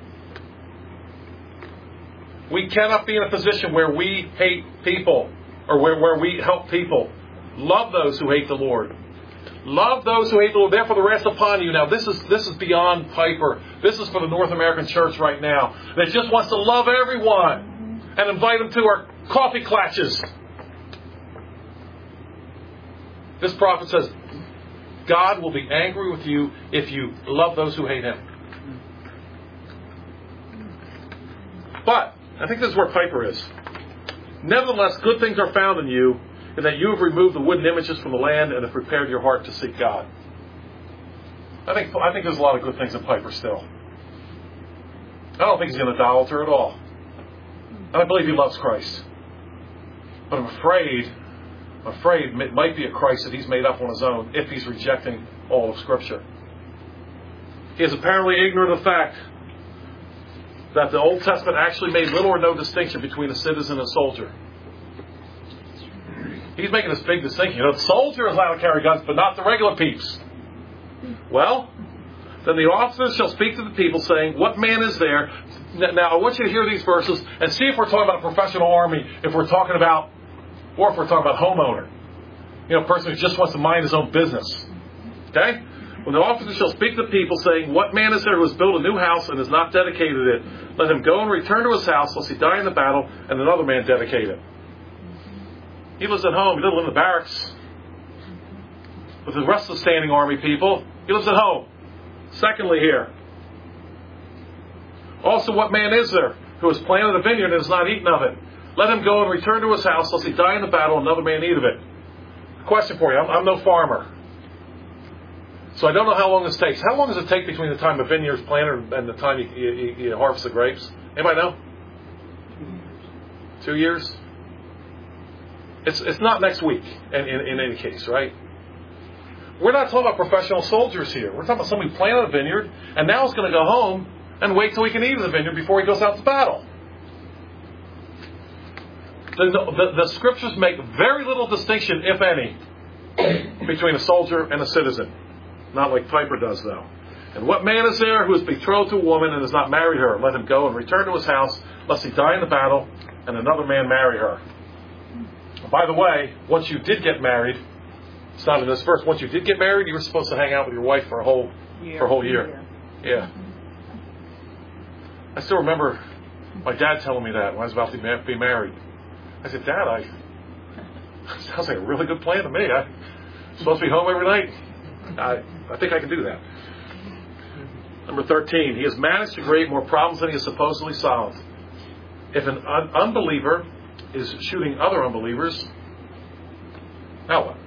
We cannot be in a position where we hate people, or where we help people. Love those who hate the Lord. Love those who hate the Lord. Therefore, the wrath upon you. Now, this is beyond Piper. This is for the North American church right now. That just wants to love everyone and invite them to our coffee clatches. This prophet says, God will be angry with you if you love those who hate Him. But I think this is where Piper is. Nevertheless, good things are found in you, and that you have removed the wooden images from the land and have prepared your heart to seek God. I think there's a lot of good things in Piper still. I don't think he's an idolater at all. I believe he loves Christ. But I'm afraid it might be a Christ that he's made up on his own if he's rejecting all of Scripture. He is apparently ignorant of the fact that the Old Testament actually made little or no distinction between a citizen and a soldier. He's making this big distinction. The soldier is allowed to carry guns, but not the regular peeps. Well, then the officers shall speak to the people, saying, what man is there? Now, I want you to hear these verses and see if we're talking about a professional army, or if we're talking about homeowner. A person who just wants to mind his own business. Okay? When the officers shall speak to the people, saying, what man is there who has built a new house and has not dedicated it? Let him go and return to his house, lest he die in the battle, and another man dedicate it. He lives at home. He doesn't live in the barracks with the rest of the standing army people. He lives at home. Secondly here, also what man is there who has planted a vineyard and has not eaten of it? Let him go and return to his house, lest he die in the battle, and another man eat of it. Question for you. I'm no farmer, so I don't know how long this takes. How long does it take between the time a vineyard is planted and the time you harvest the grapes? Anybody know? 2 years? It's not next week in any case, right? We're not talking about professional soldiers here. We're talking about somebody who planted a vineyard and now is going to go home and wait till he can eat of the vineyard before he goes out to battle. The Scriptures make very little distinction, if any, between a soldier and a citizen. Not like Piper does, though. And what man is there who is betrothed to a woman and has not married her? Let him go and return to his house, lest he die in the battle, and another man marry her. By the way, once you did get married, it's not in this verse, once you did get married, you were supposed to hang out with your wife for a whole year. Yeah. I still remember my dad telling me that when I was about to be married. I said, Dad, sounds like a really good plan to me. I'm supposed to be home every night. I think I can do that. Number 13, he has managed to create more problems than he has supposedly solved. If an unbeliever is shooting other unbelievers, now what?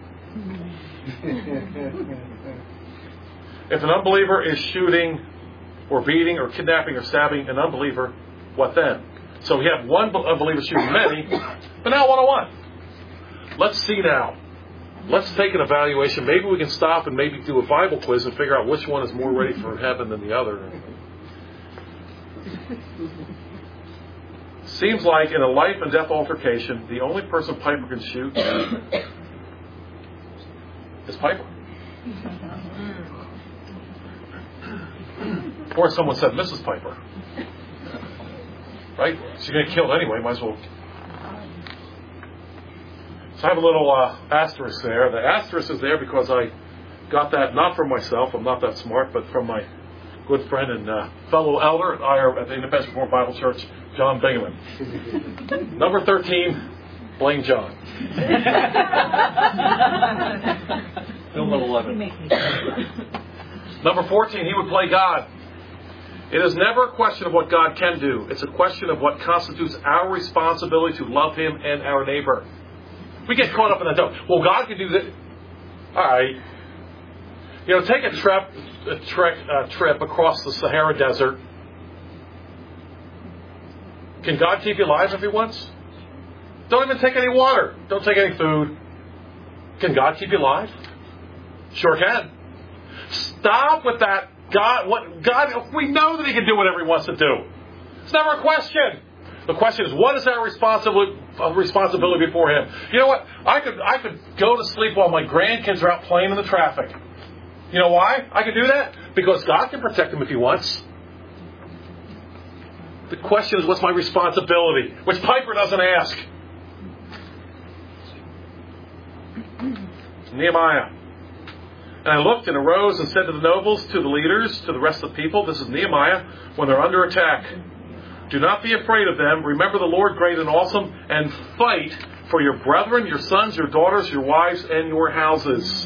If an unbeliever is shooting or beating or kidnapping or stabbing an unbeliever, what then? So we have one unbeliever shooting many, but now 101. Let's see now. Let's take an evaluation. Maybe we can stop and maybe do a Bible quiz and figure out which one is more ready for heaven than the other. Seems like in a life and death altercation, the only person Piper can shoot is Piper. Or someone said Mrs. Piper. Right? She's going to get killed anyway, might as well. So I have a little asterisk there. The asterisk is there because I got that not from myself, I'm not that smart, but from my good friend and fellow elder at the Independence Reformed Bible Church, John Bingaman. Number 13, blame John. Number 11. Number 14, he would play God. It is never a question of what God can do. It's a question of what constitutes our responsibility to love Him and our neighbor. We get caught up in that. Well, God can do that. All right. You know, take a trip across the Sahara Desert. Can God keep you alive if He wants? Don't even take any water. Don't take any food. Can God keep you alive? Sure can. Stop with that. God, we know that He can do whatever He wants to do. It's never a question. The question is, what is our responsibility before Him? You know what? I could go to sleep while my grandkids are out playing in the traffic. You know why I could do that? Because God can protect them if He wants. The question is, what's my responsibility? Which Piper doesn't ask. Nehemiah. And I looked and arose and said to the nobles, to the leaders, to the rest of the people, this is Nehemiah, when they're under attack. Do not be afraid of them. Remember the Lord great and awesome, and fight for your brethren, your sons, your daughters, your wives, and your houses.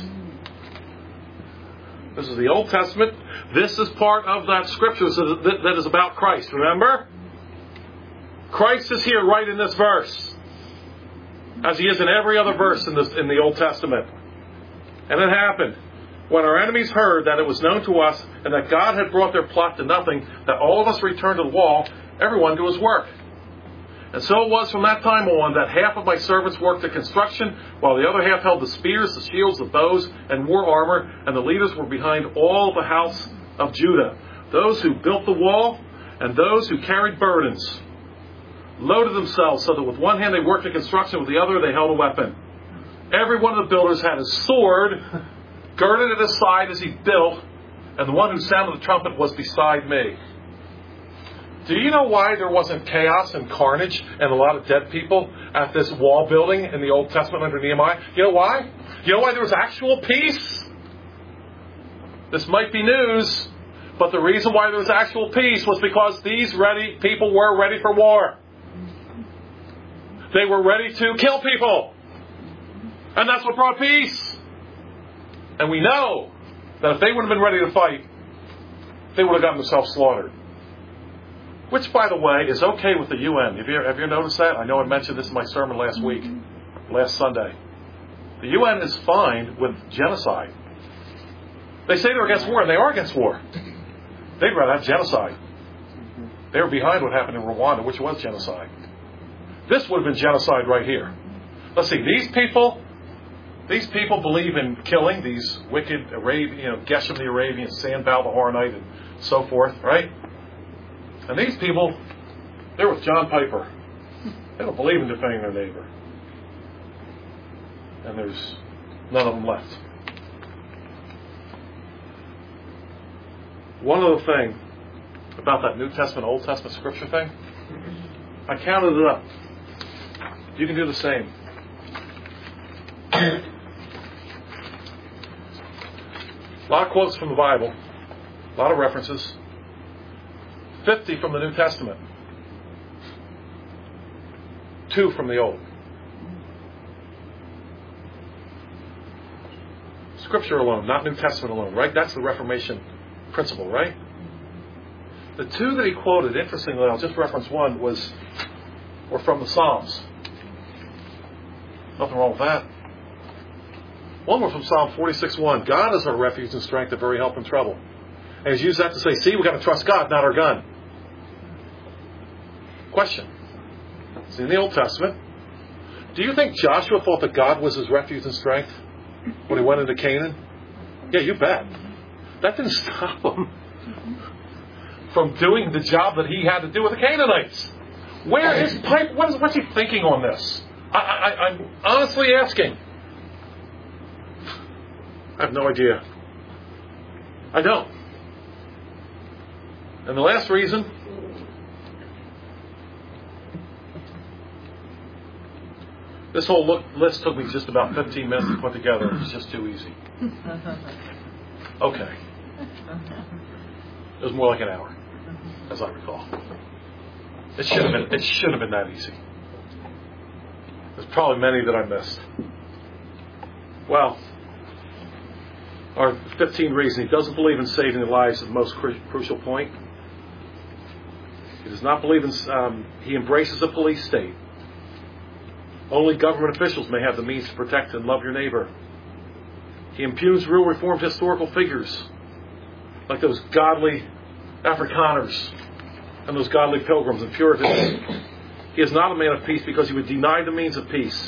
This is the Old Testament. This is part of that scripture that is about Christ. Remember? Christ is here right in this verse, as He is in every other verse in the Old Testament. And it happened, when our enemies heard that it was known to us, and that God had brought their plot to nothing, that all of us returned to the wall, everyone to his work. And so it was from that time on that half of my servants worked the construction, while the other half held the spears, the shields, the bows, and war armor, and the leaders were behind all the house of Judah. Those who built the wall, and those who carried burdens, loaded themselves so that with one hand they worked the construction, with the other they held a weapon. Every one of the builders had a sword girded at his side as he built, and the one who sounded the trumpet was beside me. Do you know why there wasn't chaos and carnage and a lot of dead people at this wall building in the Old Testament under Nehemiah? You know why? You know why there was actual peace? This might be news, but the reason why there was actual peace was because these people were ready for war. They were ready to kill people. And that's what brought peace. And we know that if they would have been ready to fight, they would have gotten themselves slaughtered. Which, by the way, is okay with the UN. Have you noticed that? I know I mentioned this in my sermon last Sunday. The UN is fine with genocide. They say they're against war, and they are against war. They'd rather have genocide. They were behind what happened in Rwanda, which was genocide. This would have been genocide right here. Let's see, these people believe in killing these wicked Geshem the Arabian, Sanbal the Horonite, and so forth, right? And these people, they're with John Piper. They don't believe in defending their neighbor. And there's none of them left. One other thing about that New Testament, Old Testament scripture thing, I counted it up. You can do the same. A lot of quotes from the Bible, a lot of references. 50 from the New Testament. 2 from the Old. Scripture alone, not New Testament alone, right? That's the Reformation principle, right? The 2 that he quoted, interestingly, I'll just reference one, were from the Psalms. Nothing wrong with that. One was from Psalm 46:1. God is our refuge and strength, a very help in trouble. And he's used that to say, see, we've got to trust God, not our gun. Question. It's in the Old Testament. Do you think Joshua thought that God was his refuge and strength when he went into Canaan? Yeah, you bet. That didn't stop him from doing the job that he had to do with the Canaanites. Where is Piper? What's he thinking on this? I'm honestly asking. I have no idea. I don't. And the last reason, this whole list took me just about 15 minutes to put together. It was just too easy. Okay. It was more like an hour, as I recall. It should have been that easy. There's probably many that I missed. Well, our 15 reason, he doesn't believe in saving the lives at the most crucial point. He does not believe in, he embraces a police state. Only government officials may have the means to protect and love your neighbor. He impugns real Reformed historical figures, like those godly Afrikaners and those godly pilgrims and Puritans. He is not a man of peace because he would deny the means of peace.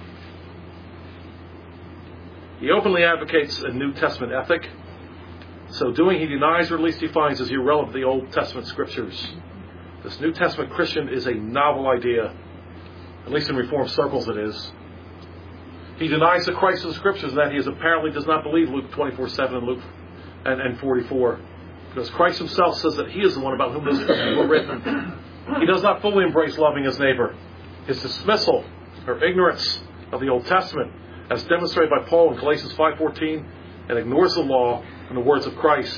He openly advocates a New Testament ethic. So doing, he denies, or at least defines as irrelevant, the Old Testament scriptures. This New Testament Christian is a novel idea. At least in Reformed circles it is. He denies the Christ of the Scriptures, and that he apparently does not believe Luke 24:7 and Luke and 44. Because Christ himself says that he is the one about whom those scriptures were written. He does not fully embrace loving his neighbor. His dismissal or ignorance of the Old Testament, as demonstrated by Paul in Galatians 5:14, and ignores the law and the words of Christ.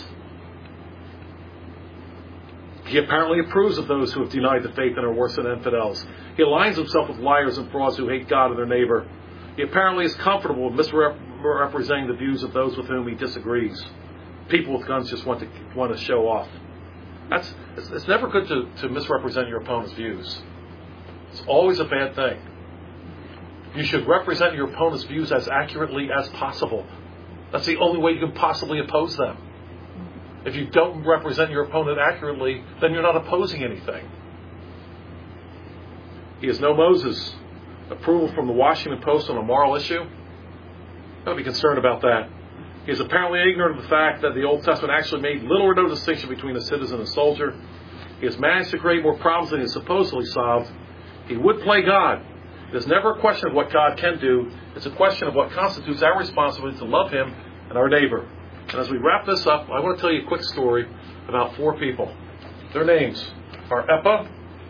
He apparently approves of those who have denied the faith and are worse than infidels. He aligns himself with liars and frauds who hate God and their neighbor. He apparently is comfortable with misrepresenting the views of those with whom he disagrees. People with guns just want to show off. It's never good to misrepresent your opponent's views. It's always a bad thing. You should represent your opponent's views as accurately as possible. That's the only way you can possibly oppose them. If you don't represent your opponent accurately, then you're not opposing anything. He is no Moses. Approval from the Washington Post on a moral issue? Don't be concerned about that. He is apparently ignorant of the fact that the Old Testament actually made little or no distinction between a citizen and a soldier. He has managed to create more problems than he has supposedly solved. He would play God. It is never a question of what God can do. It's a question of what constitutes our responsibility to love him and our neighbor. And as we wrap this up, I want to tell you a quick story about 4 people. Their names are Epa,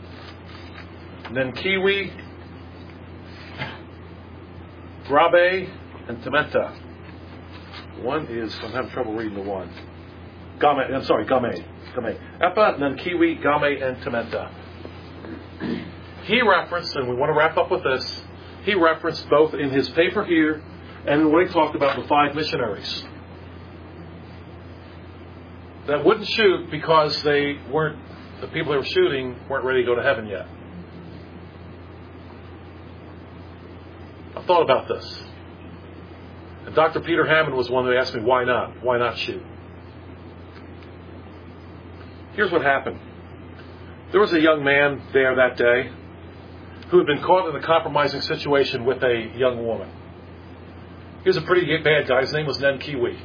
Nenkiwi, Grabe, and Tementa. One is, I'm having trouble reading the one. Game. Epa, Nenkiwi, Game, and Tementa. He referenced, and we want to wrap up with this, he referenced both in his paper here and when he talked about the 5 missionaries that wouldn't shoot because the people they were shooting weren't ready to go to heaven yet. I've thought about this. And Dr. Peter Hammond was one who asked me, why not? Why not shoot? Here's what happened. There was a young man there that day who had been caught in a compromising situation with a young woman. He was a pretty bad guy. His name was Nenkiwi.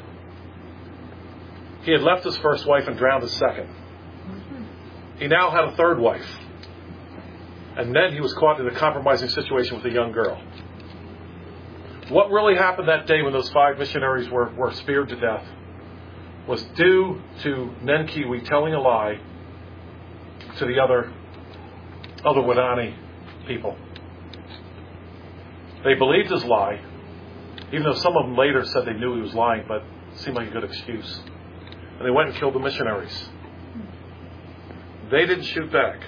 He had left his first wife and drowned his second. He now had a third wife. And then he was caught in a compromising situation with a young girl. What really happened that day when those 5 missionaries were speared to death was due to Nenkiwi telling a lie to the other Wadani people. They believed his lie, even though some of them later said they knew he was lying, but it seemed like a good excuse. And they went and killed the missionaries. They didn't shoot back,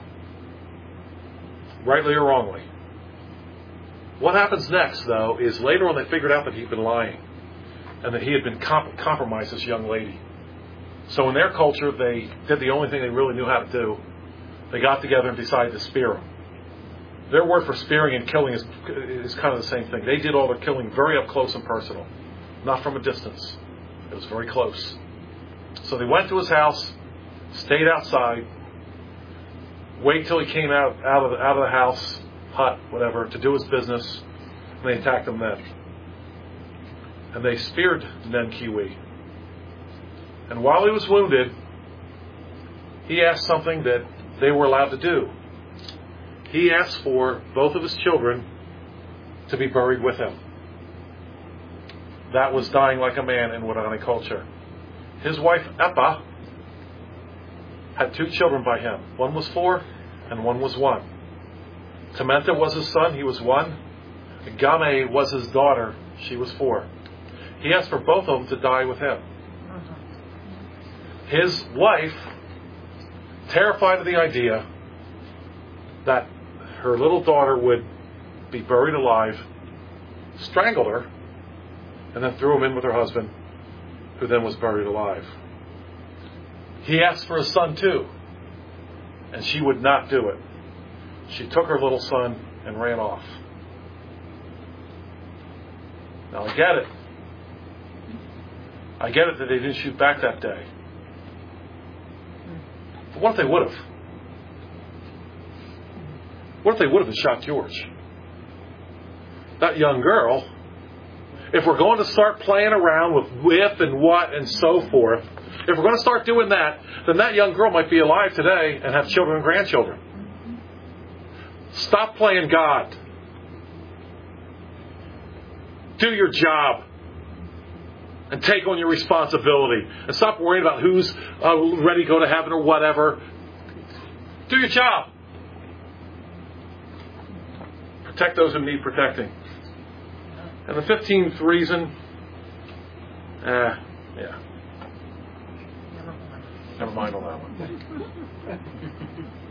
rightly or wrongly. What happens next, though, is later on they figured out that he'd been lying and that he had been compromised this young lady. So in their culture, they did the only thing they really knew how to do. They got together and decided to spear him. Their word for spearing and killing is kind of the same thing. They did all their killing very up close and personal, not from a distance. It was very close. So they went to his house, stayed outside, wait till he came out of the house, hut, whatever, to do his business, and they attacked him then. And they speared Nenkiwi. And while he was wounded, he asked something that they were allowed to do. he asked for both of his children to be buried with him. That was dying like a man in Waodani culture. His wife, Epa, had 2 children by him. One was 4 and one was 1. Tementa was his son, he was 1. Game was his daughter, she was 4. He asked for both of them to die with him. His wife, terrified of the idea that her little daughter would be buried alive, strangled her, and then threw him in with her husband, who then was buried alive. He asked for a son too, and she would not do it. She took her little son and ran off. Now I get it. I get it that they didn't shoot back that day. But what if they would have? What if they would have shot George? That young girl, if we're going to start playing around with if and what and so forth, if we're going to start doing that, then that young girl might be alive today and have children and grandchildren. Stop playing God. Do your job. And take on your responsibility. And stop worrying about who's ready to go to heaven or whatever. Do your job. Protect those who need protecting. And the 15th reason, never mind on that one.